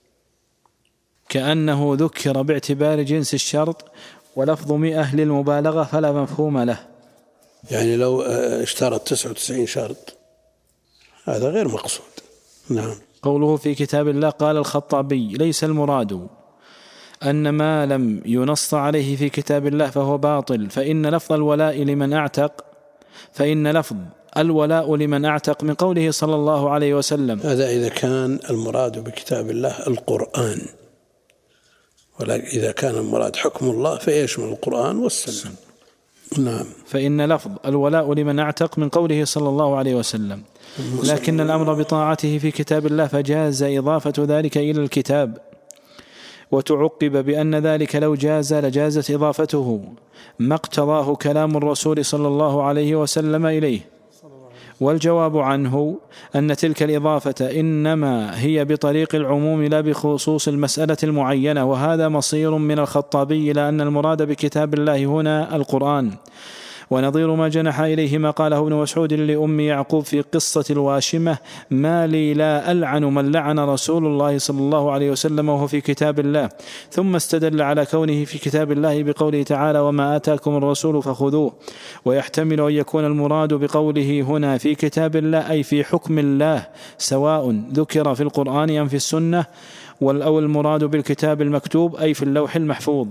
كأنه ذكر باعتبار جنس الشرط، ولفظ مئة للمبالغة فلا مفهوم له. يعني لو اشترط تسعة وتسعين شرط هذا غير مقصود. نعم. قوله في كتاب الله قال الخطابي ليس المراد أن ما لم ينص عليه في كتاب الله فهو باطل، فإن لفظ الولاء لمن أعتق فإن لفظ الولاء لمن أعتق من قوله صلى الله عليه وسلم. هذا إذا كان المراد بكتاب الله القرآن، ولكن إذا كان المراد حكم الله فيشمل القرآن والسنة. نعم. فإن لفظ الولاء لمن أعتق من قوله صلى الله عليه وسلم، لكن الأمر بطاعته في كتاب الله فجاز إضافة ذلك إلى الكتاب، وتعقب بأن ذلك لو جاز لجازت إضافته ما اقتضاه كلام الرسول صلى الله عليه وسلم إليه. والجواب عنه أن تلك الإضافة إنما هي بطريق العموم لا بخصوص المسألة المعينة، وهذا مصير من الخطابي إلى أن المراد بكتاب الله هنا القرآن، ونظير ما جنح إليه ما قاله ابن مسعود لأم يعقوب في قصة الواشمة: ما لي لا ألعن من لعن رسول الله صلى الله عليه وسلم وهو في كتاب الله. ثم استدل على كونه في كتاب الله بقوله تعالى: وما آتاكم الرسول فخذوه. ويحتمل أن يكون المراد بقوله هنا في كتاب الله أي في حكم الله، سواء ذكر في القرآن أم في السنة، أو المراد بالكتاب المكتوب أي في اللوح المحفوظ.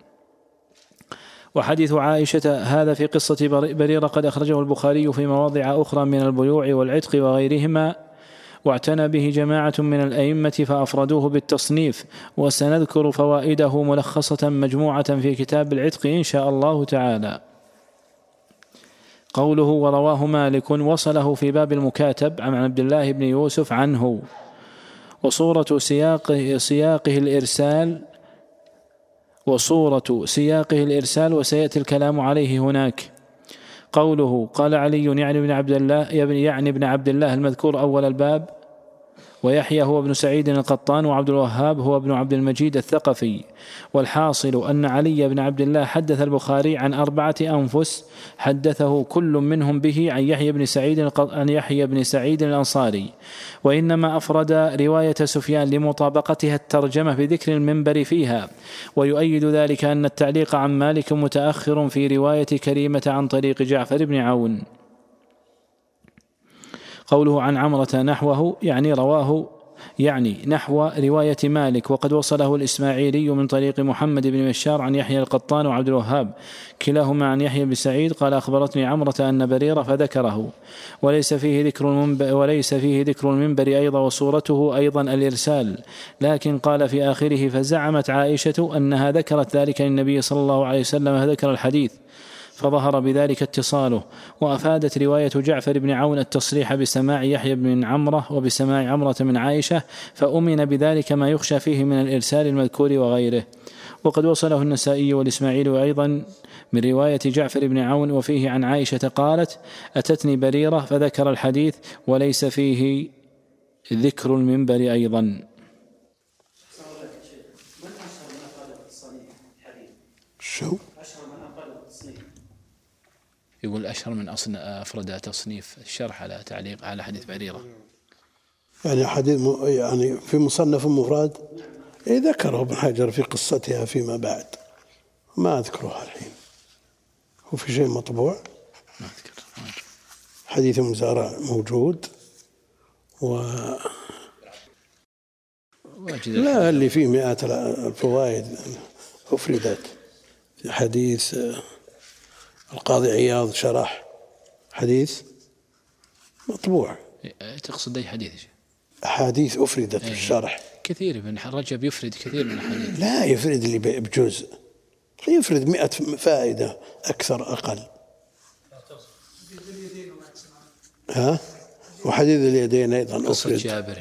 وحديث عائشة هذا في قصة بريرة قد أخرجه البخاري في مواضع أخرى من البيوع والعتق وغيرهما، واعتنى به جماعة من الأئمة فأفردوه بالتصنيف، وسنذكر فوائده ملخصة مجموعة في كتاب العتق إن شاء الله تعالى. قوله ورواه مالك وصله في باب المكاتب عن عبد الله بن يوسف عنه، وصورة سياقه, سياقه الإرسال وصورة سياقه الإرسال وسيأتي الكلام عليه هناك. قوله قال علي يعني ابن عبد الله يعني ابن عبد الله المذكور أول الباب، ويحيى هو ابن سعيد القطان، وعبد الوهاب هو ابن عبد المجيد الثقفي. والحاصل أن علي بن عبد الله حدث البخاري عن أربعة أنفس حدثه كل منهم به عن يحيى بن سعيد عن يحيى بن سعيد الأنصاري، وإنما أفرد رواية سفيان لمطابقتها الترجمة بذكر المنبر فيها. ويؤيد ذلك أن التعليق عن مالك متأخر في رواية كريمة عن طريق جعفر بن عون. قوله عن عمرة نحوه يعني رواه يعني نحو رواية مالك، وقد وصله الإسماعيلي من طريق محمد بن بشار عن يحيى القطان وعبد الوهاب كلاهما عن يحيى بن سعيد قال أخبرتني عمرة أن بريرة فذكره، وليس فيه ذكر المنبر وليس فيه ذكر المنبر أيضا، وصورته أيضا الإرسال، لكن قال في آخره فزعمت عائشة أنها ذكرت ذلك للنبي صلى الله عليه وسلم فذكر الحديث، فظهر بذلك اتصاله. وأفادت رواية جعفر بن عون التصريح بسماع يحيى بن عمرة وبسماع عمرة من عائشة، فأمن بذلك ما يخشى فيه من الإرسال المذكور وغيره. وقد وصله النسائي والإسماعيلي أيضا من رواية جعفر بن عون وفيه عن عائشة قالت أتتني بريرة فذكر الحديث، وليس فيه ذكر المنبر أيضا. شو؟ يقول أشهر من أصل أفرد تصنيف الشرح على تعليق على حديث بريرة، يعني حديث يعني في مصنف مفرد إيه ذكره ابن حجر في قصتها فيما بعد، ما أذكرها الحين. وفي شيء مطبوع ما أذكر حديث مزارع موجود، و لا اللي فيه مئات الفوائد أفردت في حديث القاضي عياض شرح حديث مطبوع. تقصد أي حديث؟ أحاديث أفردت في الشرح كثير، من رجب يفرد كثير من الحديث. لا يفرد اللي بجزء، يفرد مئة فائدة أكثر أقل. ها وحديث اليدين أيضا أفرد. جابر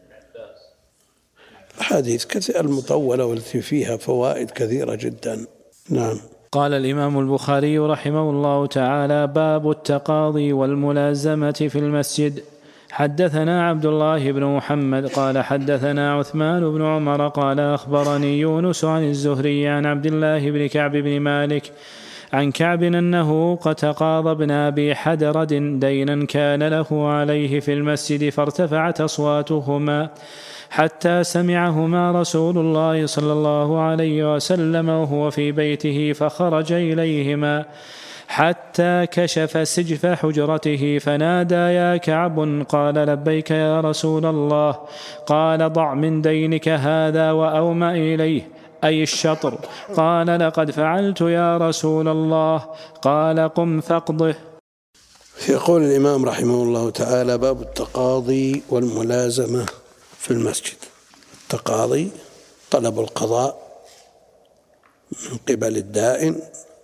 حديث كثير المطولة والتي فيها فوائد كثيرة جدا. نعم. قال الإمام البخاري رحمه الله تعالى: باب التقاضي والملازمة في المسجد. حدثنا عبد الله بن محمد قال حدثنا عثمان بن عمر قال أخبرني يونس عن الزهري عن عبد الله بن كعب بن مالك عن كعب أنه قد تقاضى ابن أبي حدرد دينا كان له عليه في المسجد، فارتفعت أصواتهما حتى سمعهما رسول الله صلى الله عليه وسلم وهو في بيته، فخرج إليهما حتى كشف سجف حجرته فنادى يا كعب قال لبيك يا رسول الله قال ضع من دينك هذا وأومأ إليه أي الشطر قال لقد فعلت يا رسول الله قال قم فاقضه. يقول الإمام رحمه الله تعالى باب التقاضي والملازمة في المسجد. التقاضي طلب القضاء من قبل الدائن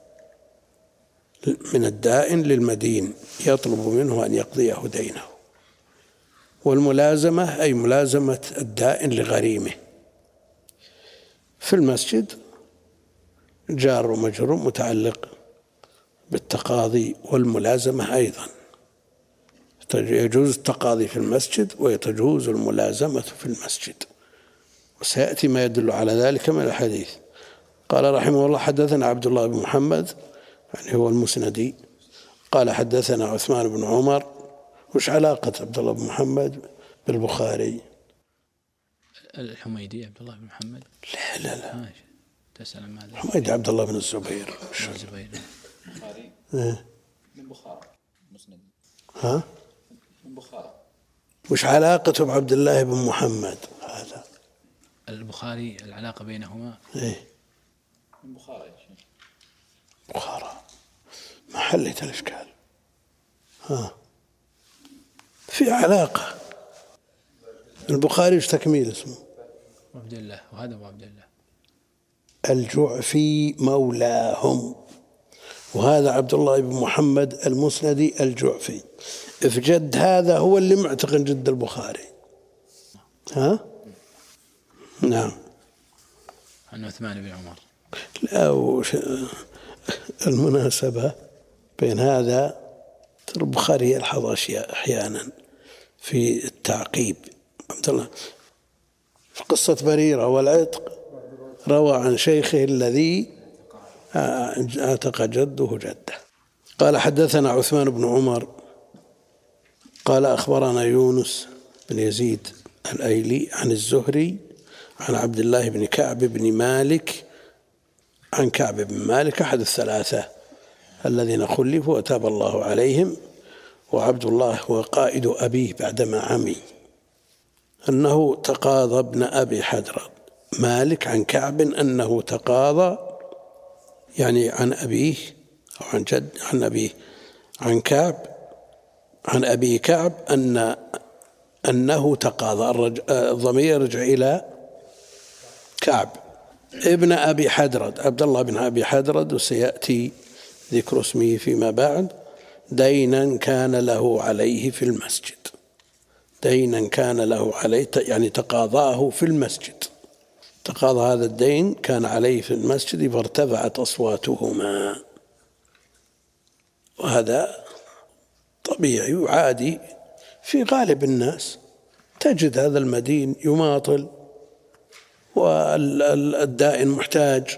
من الدائن للمدين يطلب منه أن يقضيه دينه، والملازمة أي ملازمة الدائن لغريمه. في المسجد جار ومجرور متعلق بالتقاضي والملازمة أيضا، يجوز التقاضي في المسجد ويتجوز الملازمة في المسجد، وسيأتي ما يدل على ذلك من الحديث. قال رحمه الله حدثنا عبد الله بن محمد يعني هو المسندي قال حدثنا عثمان بن عمر. وش علاقة عبد الله بن محمد بالبخاري؟ الحميدي عبد الله بن محمد. لا لا لا ماشي. تسأل ماذا؟ الحميدي عبد الله بن الزبير. الزبير. البخاري إيه؟ من بخارى مسند. ها؟ من بخارى. وش علاقته بعبد الله بن محمد هذا؟ البخاري العلاقة بينهما. إيه؟ من بخارى يا شيخ. بخارى ما حلت الإشكال. ها في علاقة. البخاري ايش تكميل اسمه؟ عبد الله، وهذا أبو عبد الله الجعفي مولاهم، وهذا عبد الله بن محمد المسندي الجعفي. فجد هذا هو اللي معتقد جد البخاري. ها نعم. عن عثمان بن عمر. لا وش المناسبة بين هذا؟ البخاري يلحظ أشياء أحيانا في التعقيب. عبد الله في قصة بريرة والعتق روى عن شيخه الذي اعتق جده جده. قال حدثنا عثمان بن عمر قال أخبرنا يونس بن يزيد الأيلي عن الزهري عن عبد الله بن كعب بن مالك عن كعب بن مالك أحد الثلاثة الذين خلفوا وتاب الله عليهم، وعبد الله هو قائد أبيه بعدما عمي، أنه تقاضى ابن أبي حدرد. مالك عن كعب أنه تقاضى يعني عن أبيه أو عن جد عن أبيه عن كعب عن أبي كعب أن أنه تقاضى. الضمير يرجع إلى كعب ابن أبي حدرد عبد الله بن أبي حدرد، وسيأتي ذكر اسمه فيما بعد. دينا كان له عليه في المسجد، دينا كان له عليه يعني تقاضاه في المسجد، تقاضى هذا الدين كان عليه في المسجد فارتفعت أصواتهما. وهذا طبيعي وعادي في غالب الناس، تجد هذا المدين يماطل والدائن محتاج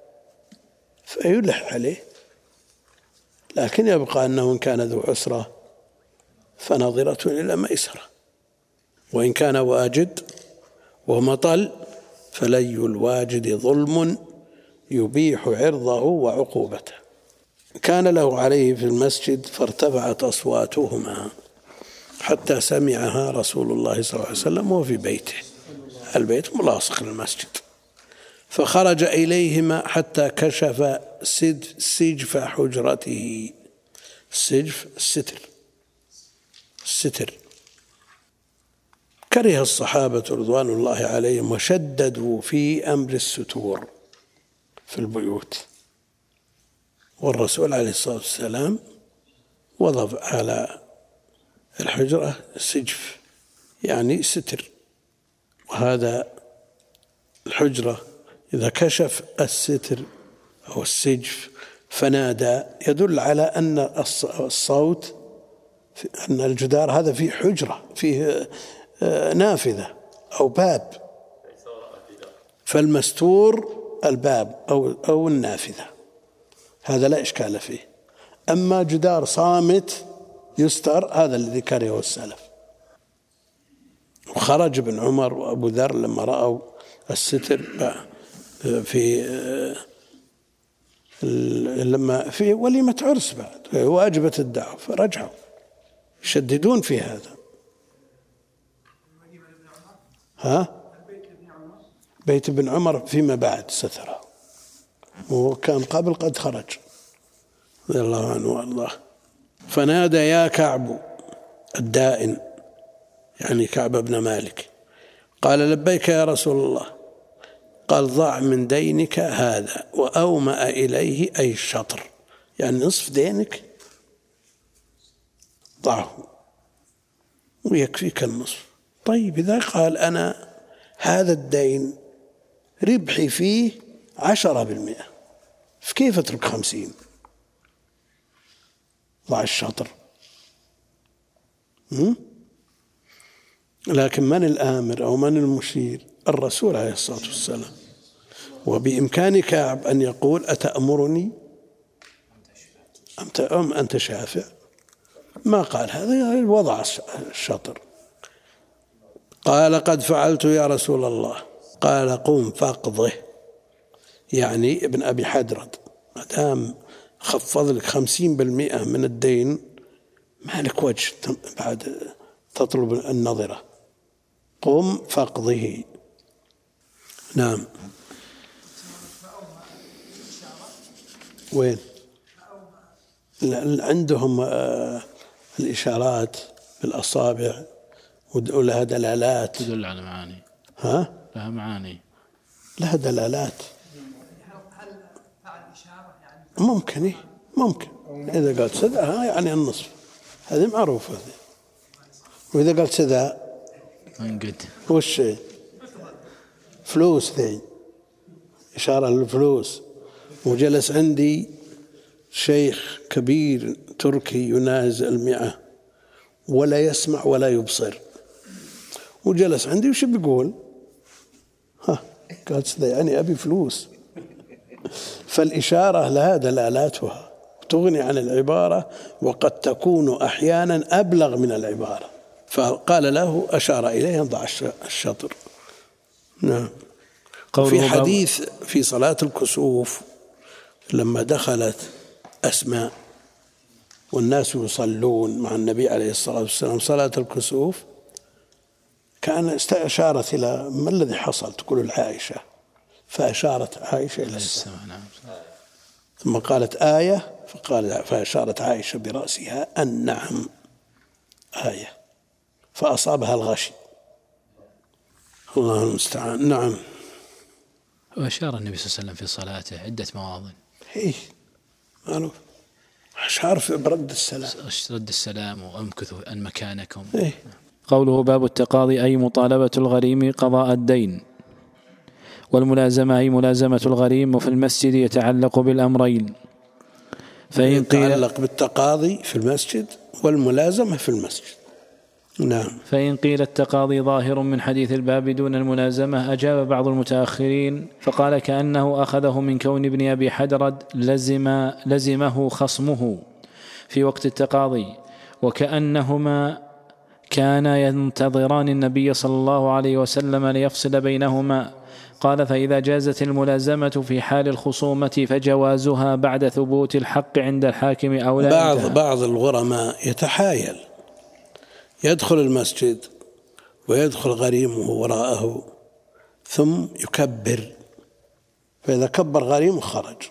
فيلح عليه، لكن يبقى أنه إن كان ذو عسرة فنظرة إلى ميسرة، وإن كان واجد ومطل فلي الواجد ظلم يبيح عرضه وعقوبته. كان له عليه في المسجد فارتفعت أصواتهما حتى سمعها رسول الله صلى الله عليه وسلم وهو في بيته، البيت ملاصق للمسجد، فخرج إليهما حتى كشف سجف حجرته. السجف الستر، الستر. كره الصحابة رضوان الله عليهم وشددوا في أمر الستور في البيوت، والرسول عليه الصلاة والسلام وضع على الحجرة سجف يعني ستر. وهذا الحجرة إذا كشف الستر أو السجف فنادى يدل على أن الصوت أن الجدار هذا فيه حجرة، فيه نافذة أو باب، فالمستور الباب أو أو النافذة، هذا لا إشكال فيه. أما جدار صامت يستر هذا الذي كرهه السلف. وخرج ابن عمر وأبو ذر لما رأوا الستر في لما في وليمة عرس بعد واجبة الدعوة فرجعوا يشددون في هذا. ها؟ بيت ابن عمر فيما بعد ستره، وكان قبل قد خرج رضي الله عنه وارضاه. فنادى يا كعب الدائن، يعني كعب بن مالك، قال لبيك يا رسول الله. قال ضع من دينك هذا، وأومأ إليه أي الشطر، يعني نصف دينك ضعه ويكفيك النصف. طيب إذا قال أنا هذا الدين ربحي فيه عشرة بالمئة، فكيف أترك خمسين؟ ضع الشطر. لكن من الآمر أو من المشير؟ الرسول عليه الصلاة والسلام. وبإمكان كعب أن يقول أتأمرني أم أنت شافع؟ ما قال هذا، وضع الشطر. قال قد فعلت يا رسول الله. قال قم فاقضه، يعني ابن أبي حدرد، ما دام خفض لك خمسين بالمئة من الدين ما لك وجه بعد تطلب النظرة. قم فاقضه. نعم. وين عندهم الإشارات بالأصابع ولها دلالات تدل على معاني. ها؟ لها معاني، لها دلالات. ممكن إيه؟ ممكن إذا قالت سدى يعني النصف، هذه معروفة. وإذا قالت سدى انقد وش فلوس، ذي إشارة للفلوس. وجلس عندي شيخ كبير تركي ينازع المئة ولا يسمع ولا يبصر، وجلس عندي وش بيقول؟ ها قالت يعني أبي فلوس. فالإشارة لها دلالاتها تغني عن العبارة، وقد تكون أحيانا أبلغ من العبارة. فقال له أشار إليه ضع الشطر. نعم. في حديث في صلاة الكسوف لما دخلت أسماء والناس يصلون مع النبي عليه الصلاة والسلام صلاة الكسوف، كان أشارت إلى ما الذي حصل، تقول العائشة، فأشارت عائشة إلى السماء. ثم قالت آية، فقال فأشارت عائشة برأسها النعم آية، فأصابها الغشي. الله المستعان. نعم. وأشار النبي صلى الله عليه وسلم في صلاته عدة مواضع. إيه معروف. أشار في برد السلام، رد السلام وأمكثوا أن مكانكم. إيه. قوله باب التقاضي أي مطالبة الغريم قضاء الدين، والملازمة أي ملازمة الغريم، وفي المسجد يتعلق بالأمرين. فإن يتعلق بالتقاضي في المسجد والملازمة في المسجد. نعم. فإن قيل التقاضي ظاهر من حديث الباب دون الملازمة أجاب بعض المتأخرين فقال كأنه أخذه من كون ابن أبي حدرد لزم لزمه خصمه في وقت التقاضي، وكأنهما كانا ينتظران النبي صلى الله عليه وسلم ليفصل بينهما. قال فإذا جازت الملازمة في حال الخصومة فجوازها بعد ثبوت الحق عند الحاكم أو لا. بعض بعض الغرماء يتحايل، يدخل المسجد ويدخل غريمه وراءه ثم يكبر، فإذا كبر غريمه خرج،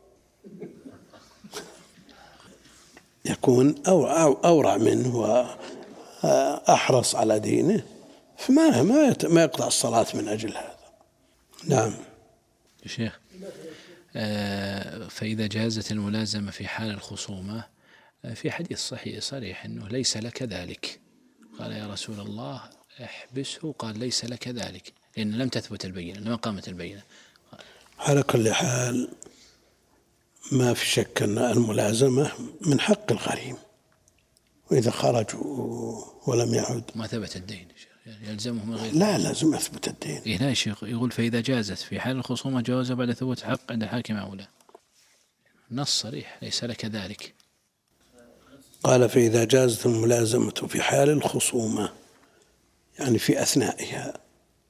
يكون أورع منه وأحرص على دينه، فما ما يقطع الصلاة من أجل هذا. نعم. شيخ فإذا جازت الملازمة في حال الخصومة، في حديث صحيح صريح أنه ليس لك ذلك. قال يا رسول الله احبسه، قال ليس لك ذلك لأن لم تثبت البينة، لما قامت البينة. على كل حال ما في شك أن الملازمة من حق الغريم، وإذا خرج ولم يعد ما ثبت الدين يلزمه من غير. لا لازم يثبت الدين. إيه لا شيخ يقول فإذا جازت في حال الخصومة جواز بعد ثبوت حق عند الحاكم أو لا. نص صريح ليس لك ذلك. قال فإذا جازت الملازمة في حال الخصومة، يعني في أثنائها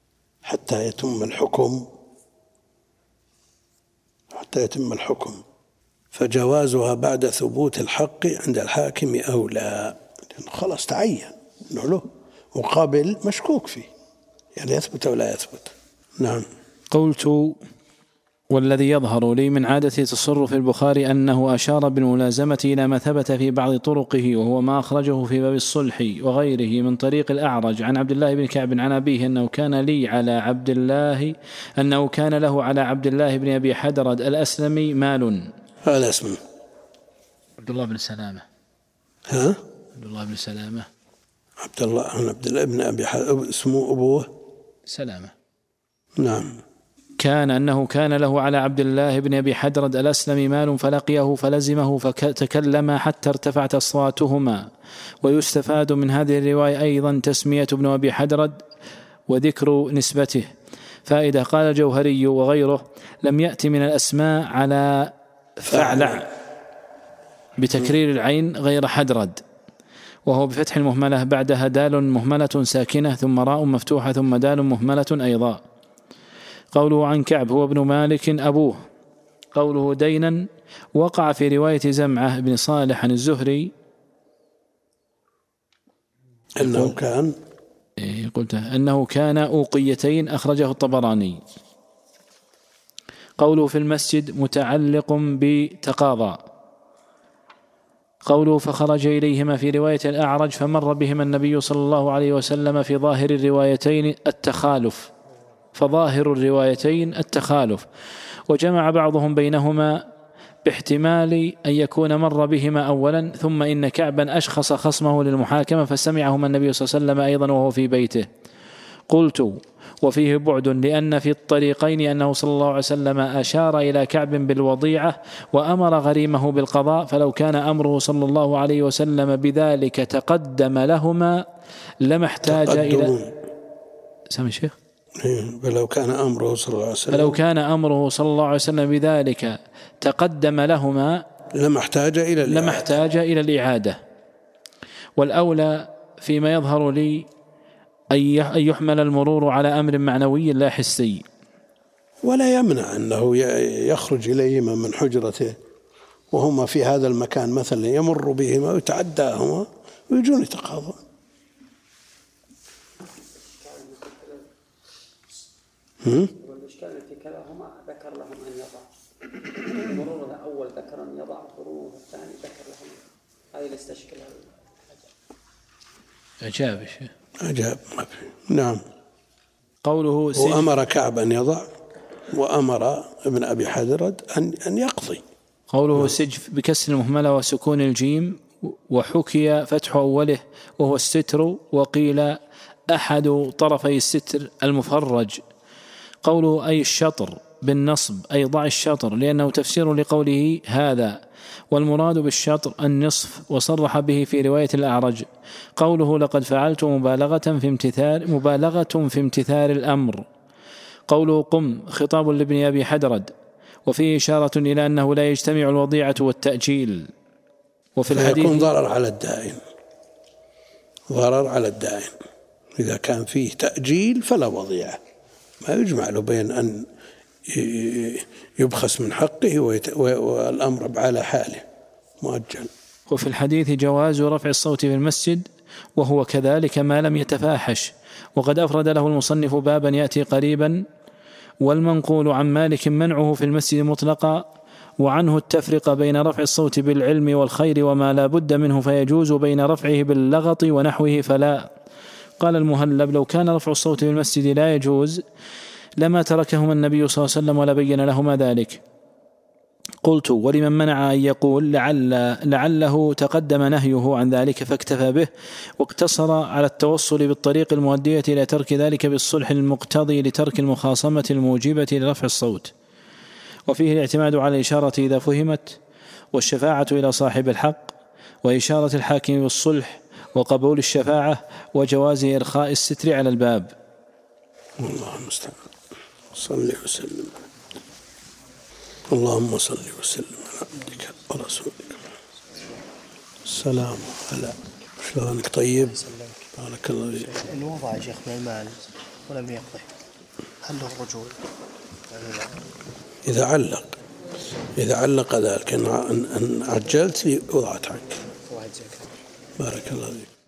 حتى يتم الحكم حتى يتم الحكم فجوازها بعد ثبوت الحق عند الحاكم أولى، خلاص تعين أنه له مقابل مشكوك فيه، يعني يثبت أو لا يثبت. نعم. قلت: والذي يظهر لي من عادة تصرف البخاري أنه أشار بالملازمة إلى ما ثبت في بعض طرقه، وهو ما أخرجه في باب الصلح وغيره من طريق الأعرج عن عبد الله بن كعب عن أبيه أنه كان لي على عبد الله أنه كان له على عبد الله بن أبي حدرد الأسلمي مال. هذا اسمه عبد الله بن سلامة. ها؟ عبد الله بن سلامة. عبد الله عبد الله بن أبي حدرد اسمه أبوه سلامة. نعم. كان أنه كان له على عبد الله بن أبي حدرد الأسلمي مال فلقيه فلزمه فتكلم حتى ارتفعت أصواتهما. ويستفاد من هذه الرواية أيضا تسمية ابن أبي حدرد وذكر نسبته. فائدة: قال الجوهري وغيره: لم يأتي من الأسماء على فعلع بتكرير العين غير حدرد، وهو بفتح المهملة بعدها دال مهملة ساكنة ثم راء مفتوحة ثم دال مهملة أيضا. قوله عن كعب هو ابن مالك أبوه. قوله دينا وقع في رواية زمعة بن صالح عن الزهري أنه كان قلت أنه كان أوقيتين أخرجه الطبراني. قوله في المسجد متعلق بتقاضى. قوله فخرج إليهما في رواية الأعرج فمر بهما النبي صلى الله عليه وسلم في ظاهر الروايتين التخالف فظاهر الروايتين التخالف وجمع بعضهم بينهما باحتمال أن يكون مر بهما أولا ثم إن كعبا أشخص خصمه للمحاكمة فسمعهما النبي صلى الله عليه وسلم أيضا وهو في بيته. قلت: وفيه بعد لأن في الطريقين أنه صلى الله عليه وسلم أشار إلى كعب بالوضيعة وأمر غريمه بالقضاء، فلو كان أمره صلى الله عليه وسلم بذلك تقدم لهما لما احتاج إلى سامي الشيخ فلو كان أمره صلى الله عليه وسلم فلو كان أمره صلى الله عليه وسلم بذلك تقدم لهما لما احتاج إلى الإعادة. لما احتاج إلى الإعادة. والأولى فيما يظهر لي أن يحمل المرور على أمر معنوي لا حسي، ولا يمنع أنه يخرج إليهما من حجرته وهما في هذا المكان مثلا يمر بهما ويتعداهما ويجون يتقاضون. والإشكال في كلاهما ذكر لهم أن يضع المرور الأول ذكر أن يضع المرور الثاني ذكر لهم هذه اللي استشكلها. أجاب الشيخ أجاب ما في. نعم. قوله وأمر كعب أن يضع وأمر ابن أبي حدرد أن أن يقضي. قوله نعم. سجف بكسر المهملة وسكون الجيم وحكي فتح أوله وهو الستر، وقيل أحد طرفي الستر المفرج. قوله أي الشطر بالنصب أي ضع الشطر لأنه تفسير لقوله هذا، والمراد بالشطر النصف، وصرح به في رواية الأعرج. قوله لقد فعلت مبالغة في امتثال مبالغة في امتثال الأمر. قوله قم خطاب لابن أبي حدرد، وفيه إشارة إلى أنه لا يجتمع الوضيعة والتأجيل. وفي الحديث يكون ضرر على الدائن، ضرر على الدائن إذا كان فيه تأجيل فلا وضيعة، ما يجمع له بين أن يبخس من حقه والأمر على حاله مؤجل. وفي الحديث جواز رفع الصوت في المسجد، وهو كذلك ما لم يتفاحش، وقد أفرد له المصنف بابا يأتي قريبا. والمنقول عن مالك منعه في المسجد مطلقا، وعنه التفرق بين رفع الصوت بالعلم والخير وما لا بد منه فيجوز، بين رفعه باللغط ونحوه فلا. قال المهلب لو كان رفع الصوت في المسجد لا يجوز لما تركهما النبي صلى الله عليه وسلم ولا بين لهما ذلك. قلت ولمن منع أن يقول لعل لعله تقدم نهيه عن ذلك فاكتفى به واقتصر على التوصل بالطريق المؤدية إلى ترك ذلك بالصلح المقتضي لترك المخاصمة الموجبة لرفع الصوت. وفيه الاعتماد على الإشارة إذا فهمت، والشفاعة إلى صاحب الحق، وإشارة الحاكم بالصلح، وقبول الشفاعة، وجواز إرخاء الستر على الباب. والله المستعان. صل وسلم اللهم صل وسلم على عبدك ورسولك. السلام على شلونك؟ طيب بارك الله فيك. إن وضع يا شيخ من المال ولم يقضي هل له الرجوع؟ إذا علق إذا علق ذلك أن عجلت وضعت عنك. بارك الله فيك.